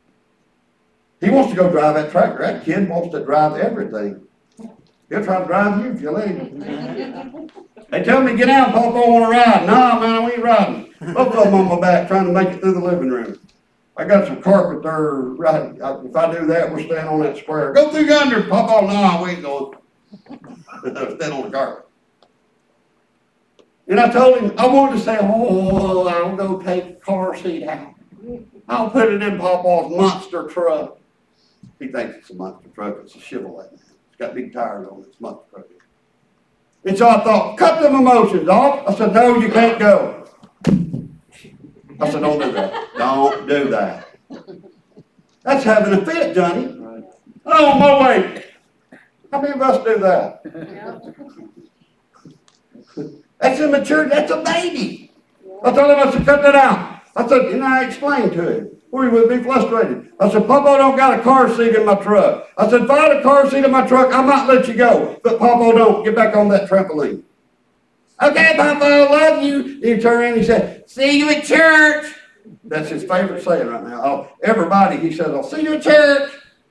Speaker 1: He wants to go drive that tractor. That kid wants to drive everything. He'll try to drive you if you let him. They tell me, get out, Papa, I want to ride. No, man, I ain't riding. Both of them on my back trying to make it through the living room. I got some carpet there, right? If I do that, we're staying on that square. Go through yonder, Papa. No, we ain't going. Stand on the carpet. And I told him, I wanted to say, oh, I'll go take the car seat out. I'll put it in Papa's monster truck. He thinks it's a monster truck. It's a Chevrolet. It's got big tires on it. It's a monster truck. And so I thought, cut them emotions off. I said, no, you can't go. I said, don't do that. Don't do that. That's having a fit, Johnny. Oh, no way. How many of us do that? That's immature. That's a baby. I told him, I said, cut that out. I said, and I explained to him. Or he would be frustrated. I said, Papa don't got a car seat in my truck. I said, if I had a car seat in my truck, I might let you go. But Papa don't. Get back on that trampoline. Okay, Papa, I love you. He turned around and he said, see you at church. That's his favorite saying right now. Oh, everybody, he says, I'll see you at church.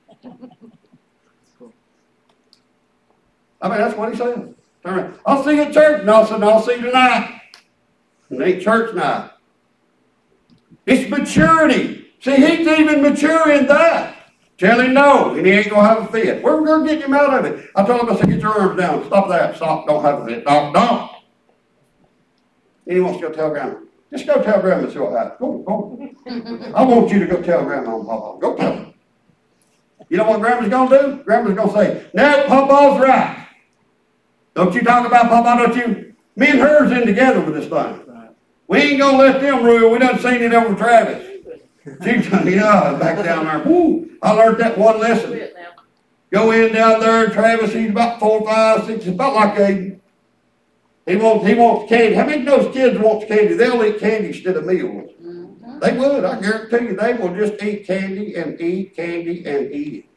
Speaker 1: I mean, that's what he said. Turn around. I'll see you at church. And I said, no, I'll see you tonight. It ain't church night. It's maturity. See, he's even mature in that. Tell him no, and he ain't going to have a fit. We're going to get him out of it. I told him, I said, get your arms down. Stop that. Stop. Don't have a fit. Don't. Don't. And he wants to go tell Grandma. Just go tell Grandma see what happens. Go, go. I want you to go tell Grandma and Papa. Go tell her. You know what Grandma's going to do? Grandma's going to say, no, Papa's right. Don't you talk about Papa, don't you? Me and her's in together with this thing. We ain't going to let them rule. We done seen it over Travis. She's yeah, back down there. Woo, I learned that one lesson. Go in down there, Travis, he's about four, five, six, about like Aiden. He wants, he wants candy. How many of those kids want candy? They'll eat candy instead of meals. Mm-hmm. They would. I guarantee you, they will just eat candy and eat candy and eat it.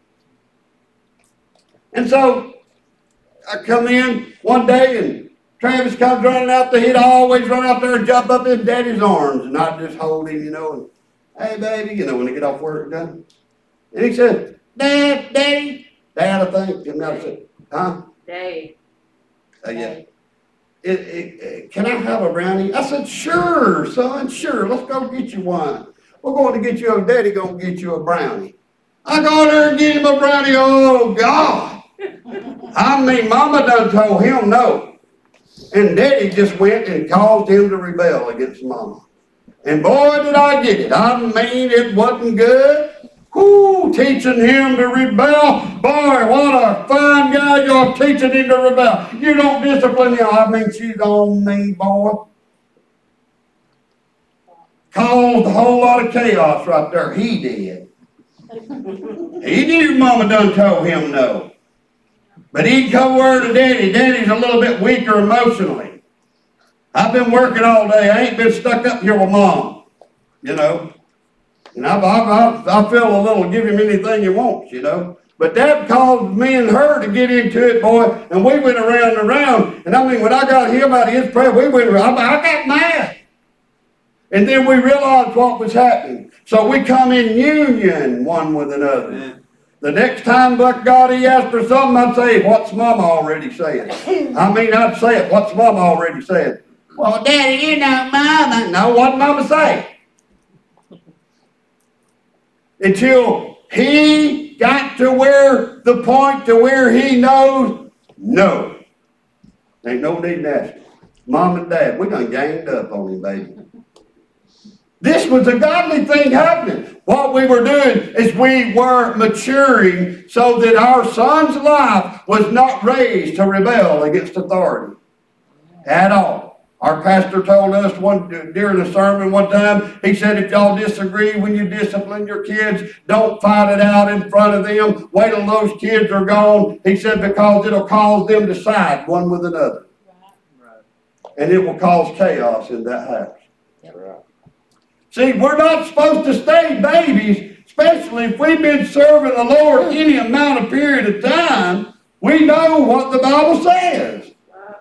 Speaker 1: And so I come in one day and Travis comes running out there. He'd always run out there and jump up in Daddy's arms, and I'd just hold him, you know, and, hey, baby, you know, when they get off work done. And he said, Dad, Daddy, Dad, I think. And I said, huh?
Speaker 2: Dave.
Speaker 1: Uh, yeah. It, it, it, can I have a brownie? I said, sure, son, sure. Let's go get you one. We're going to get you a daddy going to get you a brownie. I go there and get him a brownie. Oh, God. I mean, Mama done told him no. And Daddy just went and caused him to rebel against Mama. And boy, did I get it. I mean, it wasn't good. Whoo, teaching him to rebel. Boy, what a fine guy you're teaching him to rebel. You don't discipline him. I mean, she's on me, boy. Caused a whole lot of chaos right there. He did. He knew Mama done told him no. But he'd come over to Daddy. Daddy's a little bit weaker emotionally. I've been working all day. I ain't been stuck up here with Mom. You know. And I, I, I, I feel a little, give him anything he wants, you know. But that caused me and her to get into it, boy. And we went around and around. And I mean, when I got him out of his prayer, we went around. I, I got mad. And then we realized what was happening. So we come in union one with another. Yeah. The next time Buck God, he asked for something, I'd say, what's Mama already said? I mean, I'd say it, what's Mama already said? Well, Daddy, you know Mama. No, what did Mama say? Until he got to where, the point to where he knows, no. Ain't no need to ask him. Mom and Dad, we done ganged up on him, baby. This was a godly thing happening. What we were doing is we were maturing so that our son's life was not raised to rebel against authority at all. Our pastor told us one during a sermon one time, he said, if y'all disagree when you discipline your kids, don't fight it out in front of them. Wait till those kids are gone. He said, because it'll cause them to side one with another. And it will cause chaos in that house. See, we're not supposed to stay babies, especially if we've been serving the Lord any amount of period of time. We know what the Bible says.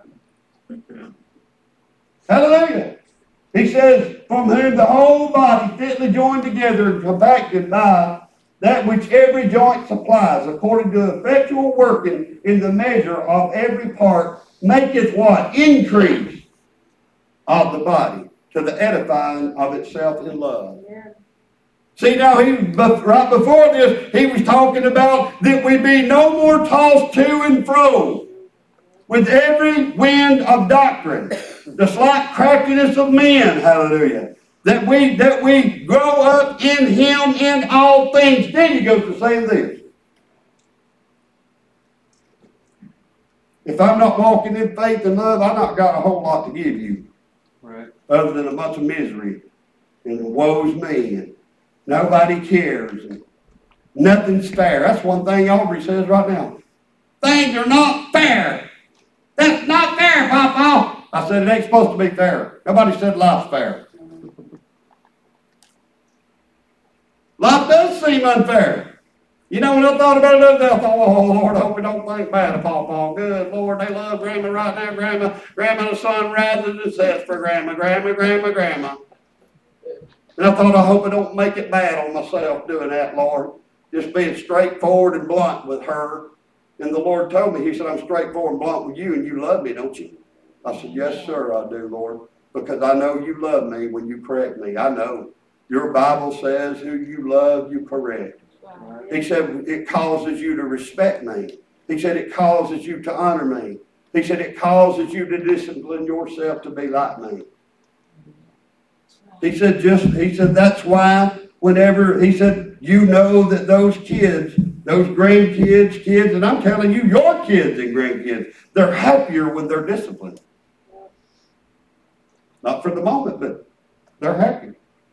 Speaker 1: Hallelujah. He says, from whom the whole body fitly joined together and compacted by that which every joint supplies, according to effectual working in the measure of every part, maketh what? Increase of the body to the edifying of itself in love. Yeah. See, now, he right before this, he was talking about that we be no more tossed to and fro with every wind of doctrine, the slight craftiness of men, hallelujah, that we that we grow up in him in all things. Then he goes to say this. If I'm not walking in faith and love, I've not got a whole lot to give you. Right. Other than a bunch of misery and woe's me and nobody cares and nothing's fair. That's one thing Aubrey says right now. Things are not fair. That's not fair, Papa. I said it ain't supposed to be fair. Nobody said life's fair. Life does seem unfair. You know, when I thought about it, I thought, oh, Lord, I hope we don't think bad of Papa. Good, Lord, they love Grandma right now. Grandma, Grandma, the sun rises and sets for Grandma, Grandma, Grandma, Grandma. And I thought, I hope I don't make it bad on myself doing that, Lord. Just being straightforward and blunt with her. And the Lord told me, he said, I'm straightforward and blunt with you, and you love me, don't you? I said, yes, sir, I do, Lord, because I know you love me when you correct me. I know. Your Bible says who you love, you correct. He said it causes you to respect me. He said it causes you to honor me. He said it causes you to discipline yourself to be like me. He said just, he said that's why whenever, he said, you know that those kids, those grandkids, kids, and I'm telling you, your kids and grandkids, they're happier when they're disciplined. Not for the moment, but they're happy.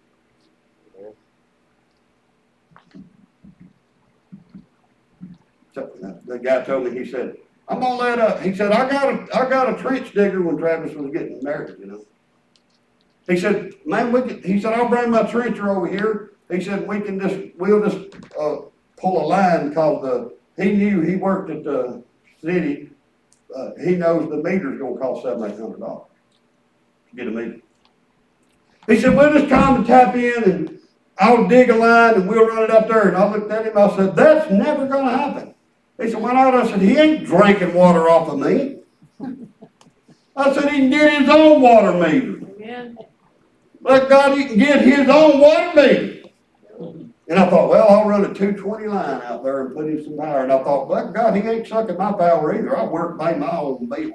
Speaker 1: So the guy told me, he said, I'm going to let up. He said, I got a, I got a trench digger when Travis was getting married, you know. He said, man, we can, he said, I'll bring my trencher over here. He said, we can just, we'll just uh, pull a line because the, he knew he worked at the city. Uh, he knows the meter's going to cost seven, eight hundred dollars to get a meter. He said, we'll just come and tap in and I'll dig a line and we'll run it up there. And I looked at him, I said, that's never going to happen. He said, why not? I said, he ain't drinking water off of me. I said, he can get his own water meter. Amen. Let God, he can get his own water meter. And I thought, well, I'll run a two twenty line out there and put in some power. And I thought, well, God, he ain't sucking my power either. I work by my own bill.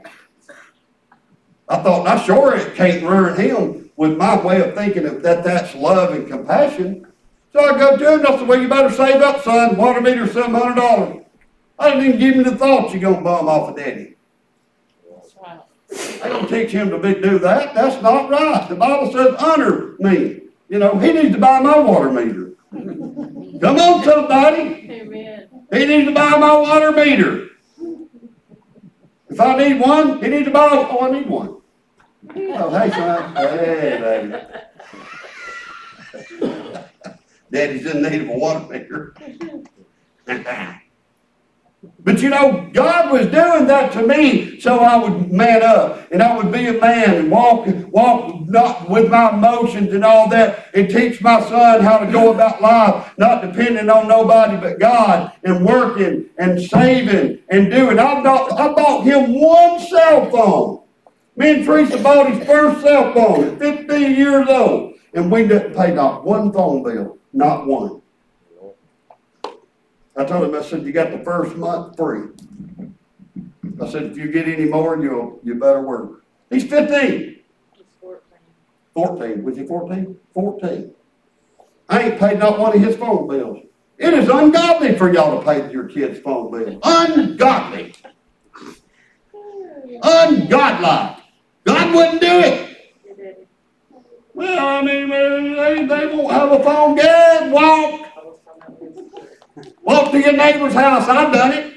Speaker 1: I thought, I sure it can't ruin him with my way of thinking of that that's love and compassion. So I go to him and I said, well, you better save up, son. Water meter's seven hundred dollars. I didn't even give him the thought you're going to bum off of daddy. That's right. I don't teach him to be, do that. That's not right. The Bible says, honor me. You know, he needs to buy my water meter. Come on, somebody. Amen. He needs to buy my water meter. If I need one, he needs to buy, oh, I need one. Oh, hey, son. Hey, baby. Daddy's in need of a water meter. But you know, God was doing that to me so I would man up and I would be a man and walk, walk not with my emotions and all that and teach my son how to go about life, not depending on nobody but God and working and saving and doing. I bought, I bought him one cell phone. Me and Teresa bought his first cell phone at fifteen years old and we didn't pay not one phone bill, not one. I told him, I said, you got the first month free. I said, if you get any more, you'll, you better work. He's fifteen. He's fourteen. fourteen. Was he fourteen? fourteen. I ain't paid not one of his phone bills. It is ungodly for y'all to pay your kids' phone bills. Ungodly. Ungodlike. God wouldn't do it. Well, I mean, they, they won't have a phone. Get walk. Walk to your neighbor's house. I've done it.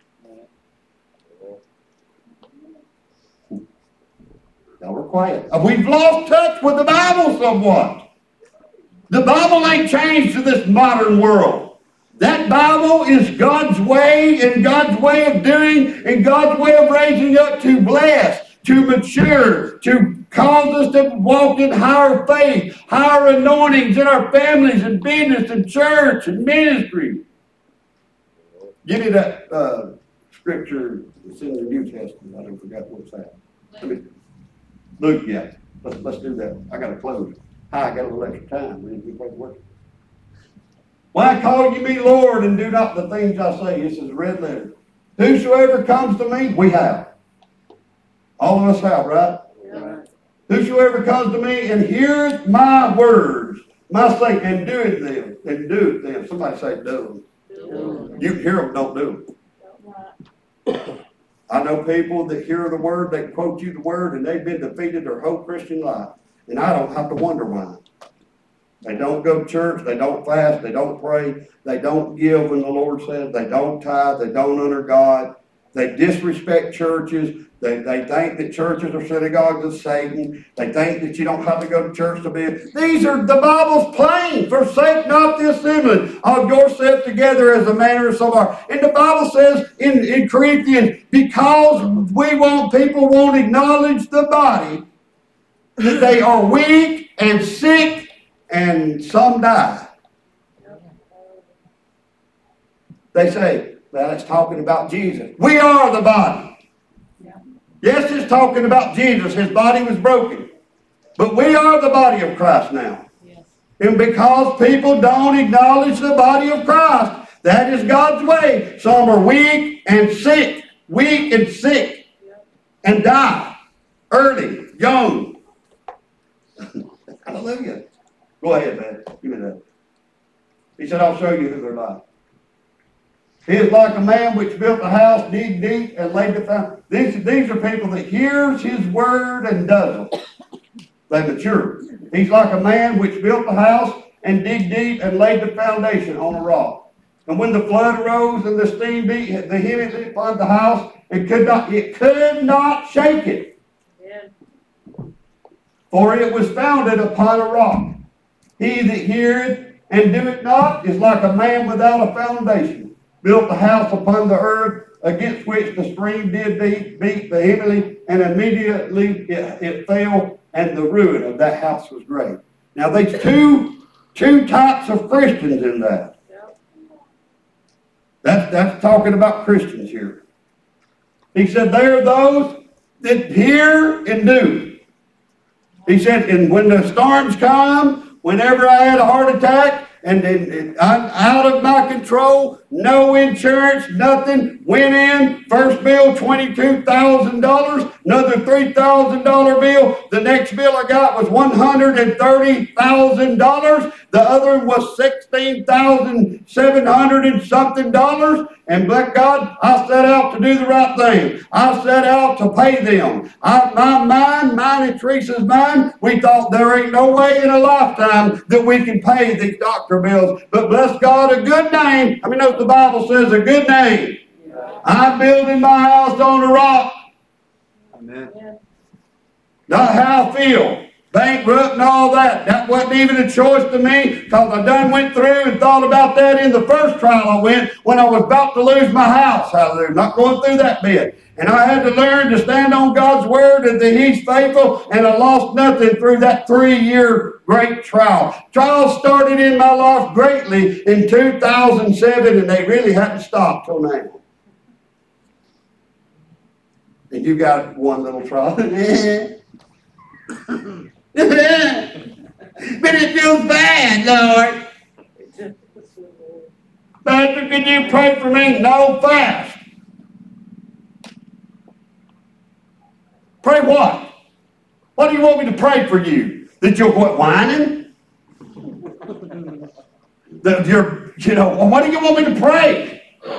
Speaker 1: Y'all were quiet. We've lost touch with the Bible somewhat. The Bible ain't changed to this modern world. That Bible is God's way and God's way of doing and God's way of raising up to bless, to mature, to cause us to walk in higher faith, higher anointings in our families and business and church and ministry. Give me that uh, scripture that's in the New Testament. I don't forget what's that. Let me, Luke, yeah. Let's, let's do that. I got to close. Hi, I got a little extra time. We need to be working. Why call you me Lord and do not the things I say? This is red letter. Whosoever comes to me, we have. All of us have, right? Yeah. Whosoever comes to me and hears my words, my sake, and doeth them, and doeth them. Somebody say do them. You hear them, don't do them. I know people that hear the word, they quote you the word, and they've been defeated their whole Christian life. And I don't have to wonder why. They don't go to church, they don't fast, they don't pray, they don't give when the Lord says, they don't tithe, they don't honor God, they disrespect churches, they, they think that churches are synagogues of Satan, they think that you don't have to go to church to be. These are, the Bible's plain, forsake not the assembly of yourself together as a manner of some are. And the Bible says in, in Corinthians, because we want, people won't acknowledge the body, that they are weak and sick and some die. They say, well, it's talking about Jesus. We are the body. Yes, it's talking about Jesus. His body was broken. But we are the body of Christ now. Yes. And because people don't acknowledge the body of Christ, that is God's way. Some are weak and sick. Weak and sick. Yep. And die. Early. Young. Hallelujah. Go ahead, man. Give me that. He said, I'll show you who they're like. He is like a man which built a house, dig deep, and laid the foundation. These, these are people that hears his word and does it. They mature. He's like a man which built a house and dig deep and laid the foundation on a rock. And when the flood arose and the steam beat the heavy upon the house, it could not, it could not shake it. Yeah. for it was founded upon a rock. He that heareth and doeth not is like a man without a foundation, built a house upon the earth, against which the stream did beat, beat vehemently, and immediately it, it fell, and the ruin of that house was great. Now there's two, two types of Christians in that. That's, that's talking about Christians here. He said, there are those that hear and do. He said, and when the storms come, whenever I had a heart attack, and then I'm out of my control, no insurance, nothing, went in, first bill twenty-two thousand dollars, another three thousand dollars bill, the next bill I got was one hundred thirty thousand dollars, the other was sixteen thousand seven hundred and something dollars, and bless God, I set out to do the right thing. I set out to pay them. I, my mind, mine and Teresa's mind, we thought there ain't no way in a lifetime that we can pay these doctor bills. But bless God, a good name. I mean, know what the Bible says, a good name. Yeah. I'm building my house on a rock. Amen. Yeah. Not how I feel. Bankrupt and all that. That wasn't even a choice to me, because I done went through and thought about that in the first trial I went when I was about to lose my house. Hallelujah. Not going through that bit. And I had to learn to stand on God's word and that He's faithful, and I lost nothing through that three-year great trial. Trials started in my life greatly in two thousand seven, and they really hadn't stopped till now. And you got one little trial. But it feels bad, Lord. Pastor, could you pray for me? No, fast. Pray what? What do you want me to pray for you? That you'll quit whining? That you're, you know, what do you want me to pray?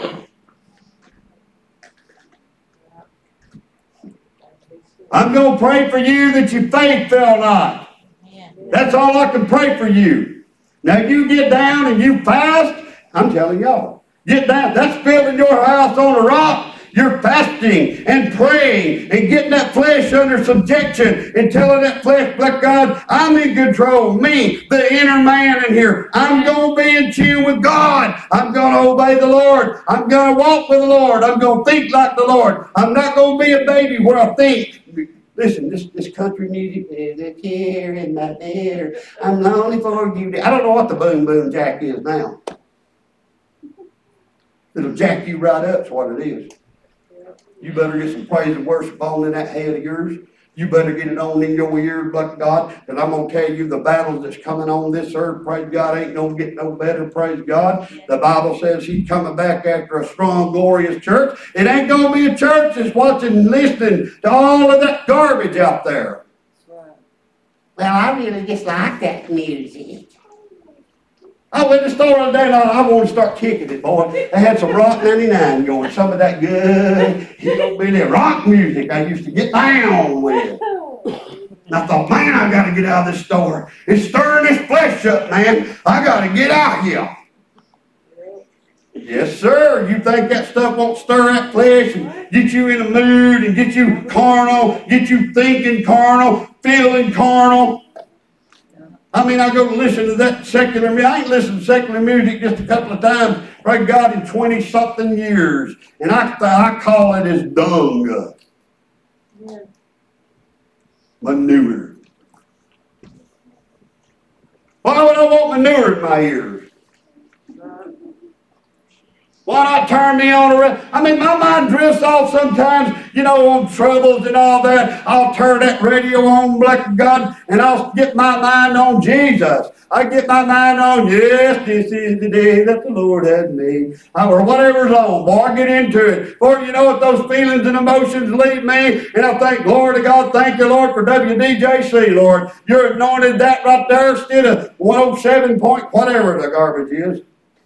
Speaker 1: I'm going to pray for you that your faith fail not. That's all I can pray for you. Now you get down and you fast, I'm telling y'all, get down. That's building your house on a rock. You're fasting and praying and getting that flesh under subjection and telling that flesh, like God, I'm in control. Me, the inner man in here. I'm going to be in tune with God. I'm going to obey the Lord. I'm going to walk with the Lord. I'm going to think like the Lord. I'm not going to be a baby where I think. Listen, this, this country music is a tear in my bed. I'm lonely for you. I don't know what the boom boom jack is now. It'll jack you right up, is what it is. You better get some praise and worship on in that head of yours. You better get it on in your ears, but God, and I'm going to tell you the battles that's coming on this earth, praise God, ain't going to get no better, praise God. The Bible says He's coming back after a strong, glorious church. It ain't going to be a church that's watching and listening to all of that garbage out there. Well, I really just like that music. I went to the store the other day and I, I want to start kicking it, boy. They had some Rock ninety-nine going, some of that good, you know, Billy rock music I used to get down with. And I thought, man, I got to get out of this store. It's stirring this flesh up, man. I got to get out here. Yes, sir. You think that stuff won't stir that flesh and get you in a mood and get you carnal, get you thinking carnal, feeling carnal? I mean, I go to listen to that secular music. I ain't listened to secular music just a couple of times, praise God, in twenty-something years. And I, I call it as dung. Yeah. Manure. Why would I want manure in my ears? Why not turn me on around? I mean, my mind drifts off sometimes, you know, on troubles and all that. I'll turn that radio on, black God, and I'll get my mind on Jesus. I get my mind on, yes, this is the day that the Lord has made. Or whatever's on, boy, I get into it. Or you know what, those feelings and emotions lead me, and I think, glory to God, thank you, Lord, for W D J C, Lord. You're anointed that right there instead of one oh seven point whatever the garbage is.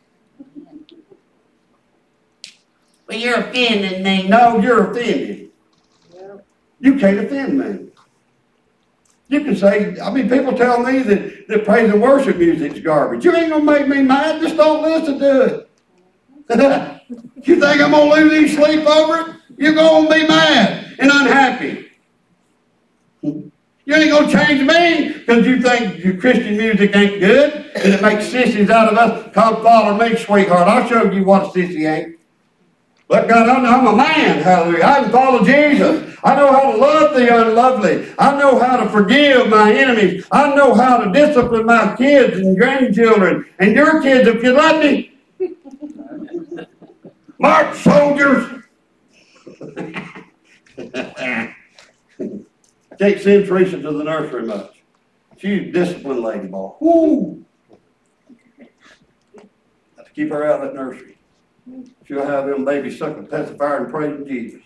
Speaker 1: Well, you're offending me. No, you're offended. Yep. You can't offend me. You can say, I mean, people tell me that, that praise and worship music's garbage. You ain't going to make me mad. Just don't listen to it. You think I'm going to lose any sleep over it? You're going to be mad and unhappy. You ain't going to change me. because you think your Christian music ain't good and it makes sissies out of us. Come follow me, sweetheart. I'll show you what a sissy ain't. But God, I'm a man, hallelujah. I can follow Jesus. I know how to love the unlovely. I know how to forgive my enemies. I know how to discipline my kids and grandchildren and your kids if you let me. March, soldiers. I can't send Teresa to the nursery much. She's a disciplined lady, boy. Woo! Have to keep her out of that nursery. She'll have them babies sucking pacifier and praising Jesus.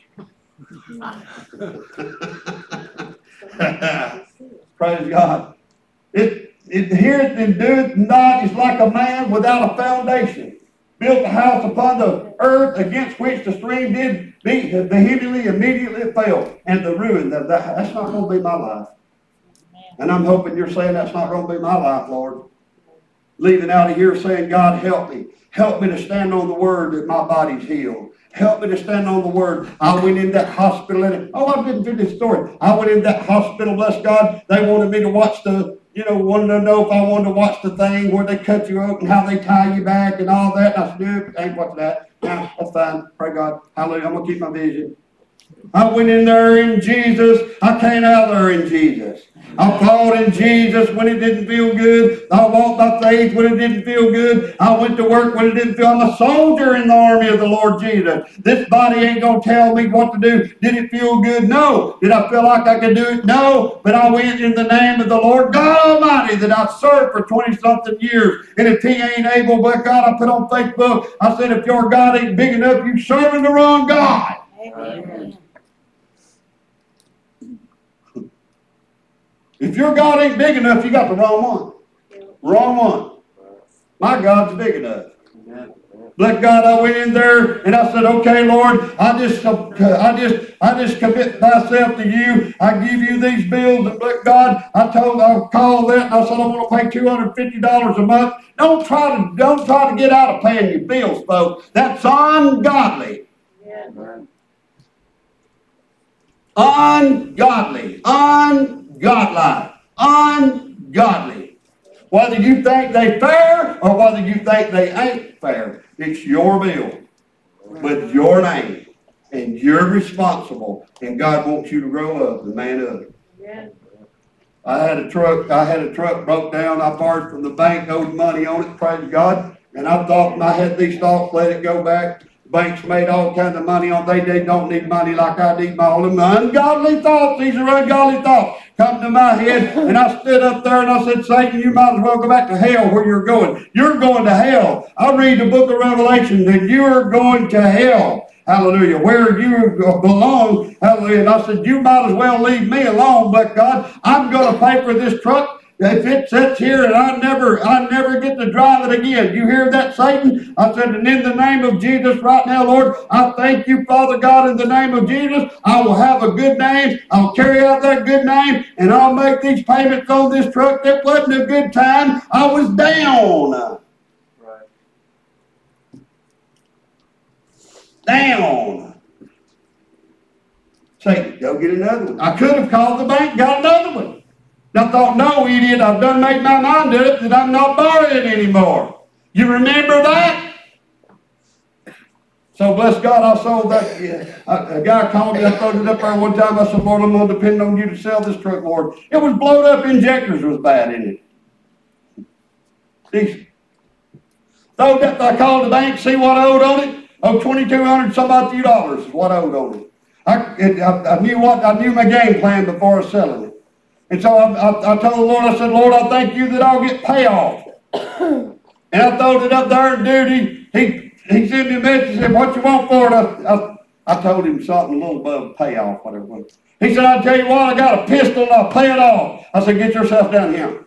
Speaker 1: Praise God. It, it heareth and doeth not is like a man without a foundation. Built a house upon the earth against which the stream did beat vehemently, immediately it fell. And the ruin, that, that, that's not going to be my life. And I'm hoping you're saying that's not going to be my life, Lord. Leaving out of here saying, God, help me. Help me to stand on the word that my body's healed. Help me to stand on the word. I went in that hospital. And, oh, I didn't do this story. I went in that hospital, bless God. They wanted me to watch the, you know, wanted to know if I wanted to watch the thing where they cut you open, how they tie you back and all that. And I said, no, I ain't watching that. No, that's fine. Pray God. Hallelujah. I'm going to keep my vision. I went in there in Jesus. I came out there in Jesus. I fought in Jesus when it didn't feel good. I walked by faith when it didn't feel good. I went to work when it didn't feel. I'm a soldier in the army of the Lord Jesus. This body ain't going to tell me what to do. Did it feel good? No. Did I feel like I could do it? No. But I went in the name of the Lord God Almighty that I've served for twenty-something years. And if he ain't able, but God, I put on Facebook, I said, if your God ain't big enough, you're serving the wrong God. Amen. If your God ain't big enough, you got the wrong one. Wrong one. My God's big enough. Bless God, I went in there and I said, okay, Lord, I just, uh, I just, I just commit myself to you. I give you these bills, and bless God, I told, I called that and I said, I'm going to pay two hundred fifty dollars a month. Don't try to, don't try to get out of paying your bills, folks. That's ungodly. Yeah. Ungodly. Ungodly. Godlike, ungodly. Whether you think they fair or whether you think they ain't fair, it's your bill with your name, and you're responsible. And God wants you to grow up, the man of it. Yeah. I had a truck. I had a truck broke down. I borrowed from the bank, owed money on it. Praise God. And I thought, and I had these thoughts, let it go back. Banks made all kinds of money on. They, they don't need money like I need my all them ungodly thoughts. These are ungodly thoughts come to my head, and I stood up there and I said, Satan, you might as well go back to hell where you're going. You're going to hell. I read the book of Revelation that you're going to hell. Hallelujah. Where you belong. Hallelujah. And I said, you might as well leave me alone, but God, I'm going to pay for this truck. If it sits here and I never, I never get to drive it again. You hear that, Satan? I said, and in the name of Jesus right now, Lord, I thank you, Father God, in the name of Jesus. I will have a good name. I'll carry out that good name, and I'll make these payments on this truck. That wasn't a good time. I was down. Right. Down. Satan, go get another one. I could have called the bank, got another one. And I thought, no, idiot, I've done made my mind up that I'm not borrowing anymore. You remember that? So, bless God, I sold that. Yeah. A, a guy called me, I throwed it up there one time. I said, Lord, I'm going to depend on you to sell this truck, Lord. It was blowed up. Injectors was bad in it. Decent. So I called the bank, see what I owed on it. Oh, twenty-two hundred some odd few dollars is what I owed on it. I, it, I, I knew what I knew my game plan before I was selling it. And so I, I, I told the Lord, I said, Lord, I thank you that I'll get payoff. And I throwed it up there, and dude, he, he, he sent me a message and said, what you want for it? I, I, I told him something a little above payoff, whatever it was. He said, I'll tell you what, I got a pistol and I'll pay it off. I said, get yourself down here.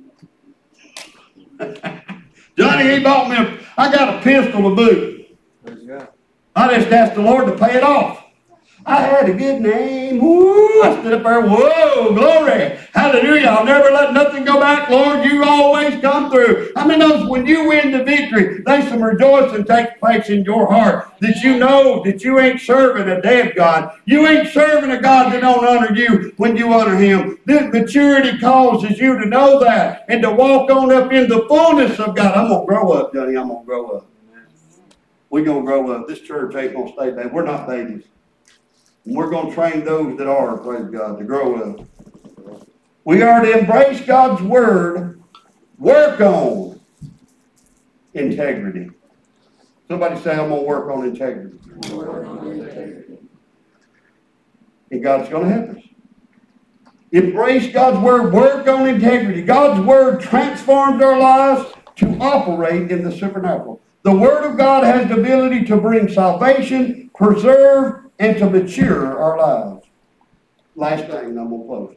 Speaker 1: Johnny, he bought me a, I got a pistol to boot. I just asked the Lord to pay it off. I had a good name. Woo! I stood up there. Whoa, glory. Hallelujah. I'll never let nothing go back. Lord, you always come through. I mean, those, when you win the victory, there's some rejoicing takes place in your heart that you know that you ain't serving a dead God. You ain't serving a God that don't honor you when you honor him. This maturity causes you to know that and to walk on up in the fullness of God. I'm going to grow up, Johnny. I'm going to grow up. We're going to grow up. This church ain't going to stay baby. We're not babies. And we're going to train those that are, praise God, to grow up. We are to embrace God's word, work on integrity. Somebody say, I'm going to work on integrity. Work on integrity. And God's going to help us. Embrace God's word, work on integrity. God's word transforms our lives to operate in the supernatural. The word of God has the ability to bring salvation, preserve, and to mature our lives. Last thing, and I'm going to close.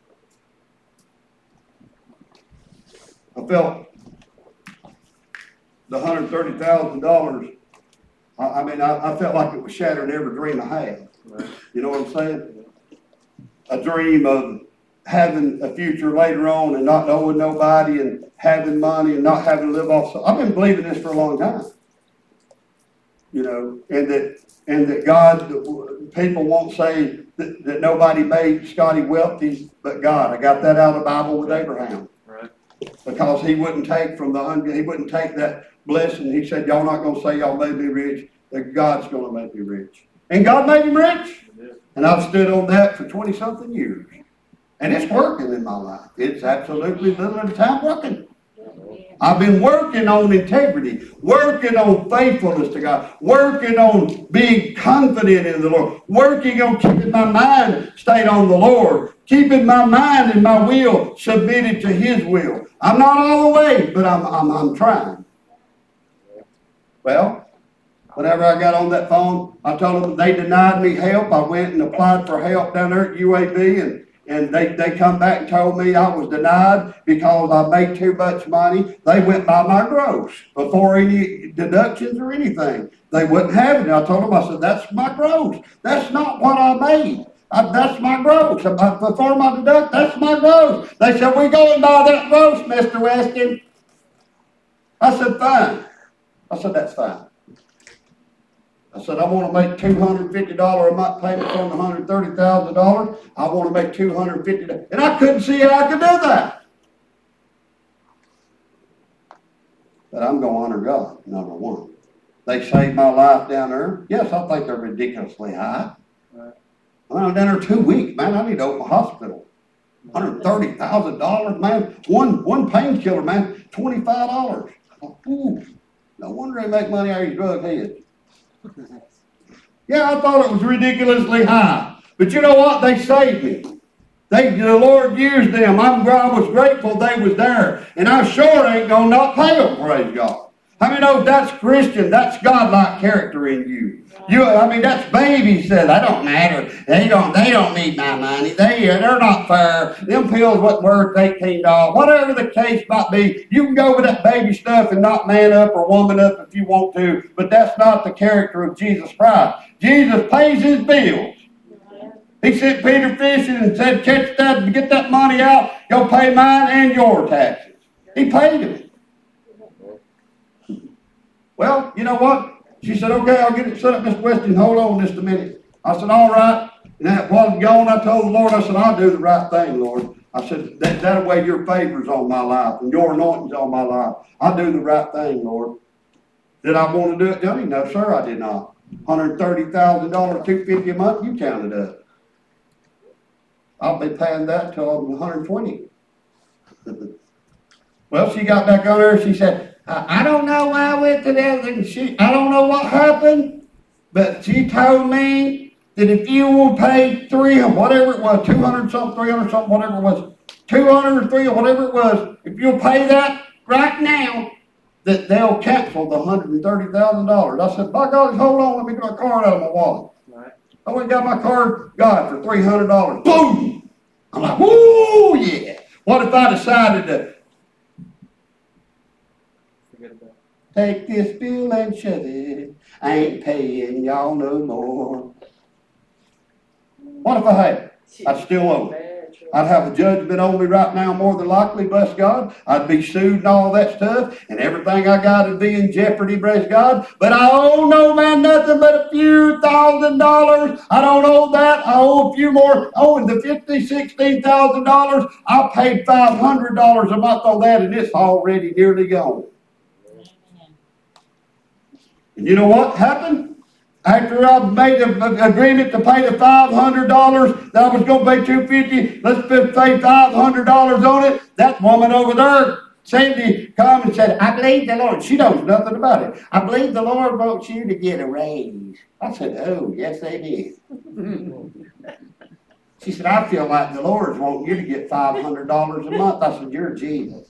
Speaker 1: I felt the one hundred thirty thousand dollars, I, I mean, I, I felt like it was shattering every dream I had. Right. You know what I'm saying? A dream of having a future later on and not knowing nobody and having money and not having to live off. So I've been believing this for a long time. You know, and that and that God, people won't say that, that nobody made Scotty wealthy but God. I got that out of the Bible with Abraham. Right. Because he wouldn't take from the he wouldn't take that blessing. He said, y'all not going to say y'all made me rich, that God's going to make me rich. And God made him rich. And I've stood on that for twenty-something years. And it's working in my life. It's absolutely little at a time working. I've been working on integrity, working on faithfulness to God, working on being confident in the Lord, working on keeping my mind stayed on the Lord, keeping my mind and my will submitted to his will. I'm not all the way, but I'm, I'm, I'm trying. Well, whenever I got on that phone, I told them they denied me help. I went and applied for help down there at U A B, and, and they, they come back and told me I was denied because I made too much money. They went by my gross before any deductions or anything. They wouldn't have it. I told them, I said, that's my gross. That's not what I made. I, that's my gross. I, before my deduct, that's my gross. They said, we're going by that gross, Mister Weston. I said, fine. I said, that's fine. I said, I want to make two hundred fifty dollars a month payment on the one hundred thirty thousand dollars. I want to make two hundred fifty dollars. And I couldn't see how I could do that. But I'm going to honor God, number one. They saved my life down there. Yes, I think they're ridiculously high. Right. I was down there two weeks, man. I need to open a hospital. one hundred thirty thousand dollars, man. One one painkiller, man, twenty-five dollars. Ooh, no wonder they make money out of these drug heads. Yeah, I thought it was ridiculously high. But you know what? They saved me. They, the Lord used them. I'm, I was grateful they was there. And I sure ain't going to not pay them, praise God. How many know that's Christian? That's God-like character in you. You, I mean, that's baby said, that don't matter. They don't, they don't need my money. They, they're not fair. Them pills wasn't worth eighteen dollars. Whatever the case might be, you can go with that baby stuff and not man up or woman up if you want to, but that's not the character of Jesus Christ. Jesus pays his bills. He sent Peter fishing and said, catch that, get that money out, go pay mine and your taxes. He paid him. Well, you know what? She said, okay, I'll get it set up, Mister Weston. Hold on just a minute. I said, all right. And that was gone. I told the Lord, I said, I'll do the right thing, Lord. I said, that, that way your favor's on my life and your anointing's on my life. I'll do the right thing, Lord. Did I want to do it, Johnny? No, sir, I did not. one hundred thirty thousand dollars, two hundred fifty dollars a month, you counted up. I'll be paying that until I'm one hundred twenty. Well, she got back on there. She said, I don't know why I went to that, and she, I don't know what happened, but she told me that if you will pay three, whatever it was, two hundred something, three hundred something, whatever it was, two hundred or three or whatever it was, if you'll pay that right now, that they'll cancel the one hundred thirty thousand dollars. I said, by God, hold on, let me get my card out of my wallet. Right. I went and got my card, got it for three hundred dollars. Boom! I'm like, woo, yeah. What if I decided to take this bill and shut it? I ain't paying y'all no more. What if I had? I'd still owe it. I'd have a judgment on me right now, more than likely, bless God. I'd be sued and all that stuff, and everything I got would be in jeopardy, bless God. But I owe no man nothing but a few thousand dollars. I don't owe that. I owe a few more. Owing the fifty, sixteen thousand dollars. I paid five hundred dollars a month on that, and it's already nearly gone. And you know what happened? After I made an agreement to pay the five hundred dollars that I was going to pay two hundred fifty dollars, let's pay five hundred dollars on it. That woman over there, Sandy, come and said, I believe the Lord. She knows nothing about it. I believe the Lord wants you to get a raise. I said, oh, yes, they did. She said, I feel like the Lord's wanting you to get five hundred dollars a month. I said, you're Jesus.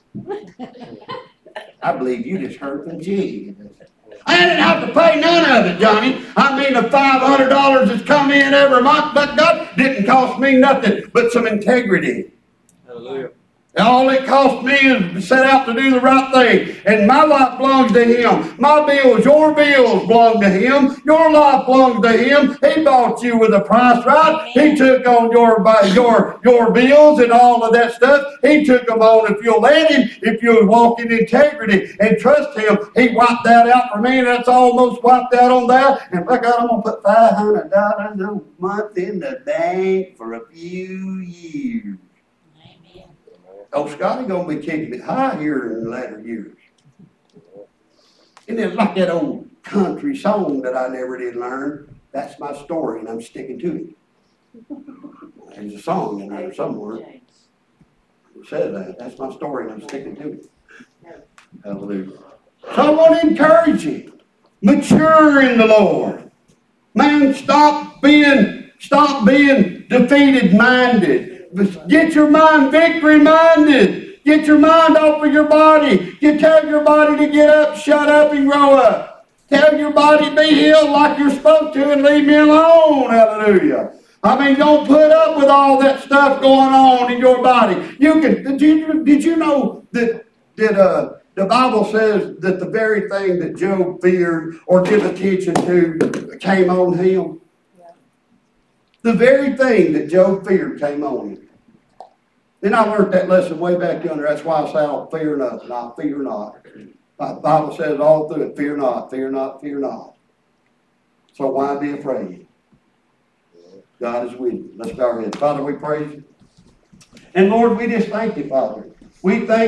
Speaker 1: I believe you just heard from Jesus. I didn't have to pay none of it, Johnny. I mean, the five hundred dollars that's come in every month, but God didn't cost me nothing but some integrity. Hallelujah. All it cost me is to set out to do the right thing. And my life belongs to Him. My bills, your bills belong to Him. Your life belongs to Him. He bought you with a price, right? He took on your, your, your bills and all of that stuff. He took them on. If you'll let Him, if you'll walk in integrity and trust Him, He wiped that out for me, and that's almost wiped out on that. And look, I'm going to put five hundred dollars a month in the bank for a few years. Oh, Scotty gonna be keeping it high here in the latter years. And it's like that old country song that I never did learn. That's my story, and I'm sticking to it. There's a song in there somewhere. It says that. That's my story, and I'm sticking to it. Hallelujah. So I want to encourage you. Mature in the Lord. Man, stop being, stop being defeated-minded. Get your mind victory-minded. Get your mind off of your body. You tell your body to get up, shut up, and grow up. Tell your body to be healed like you're supposed to and leave me alone. Hallelujah. I mean, don't put up with all that stuff going on in your body. You can. Did you, did you know that, that uh, the Bible says that the very thing that Job feared or gave attention to came on him? The very thing that Job feared came on him. Then I learned that lesson way back yonder. That's why I say I don't fear nothing. I fear not. The Bible says all through it, fear not, fear not, fear not. So why be afraid? God is with you. Let's bow our heads. Father, we praise you. And Lord, we just thank you, Father. We thank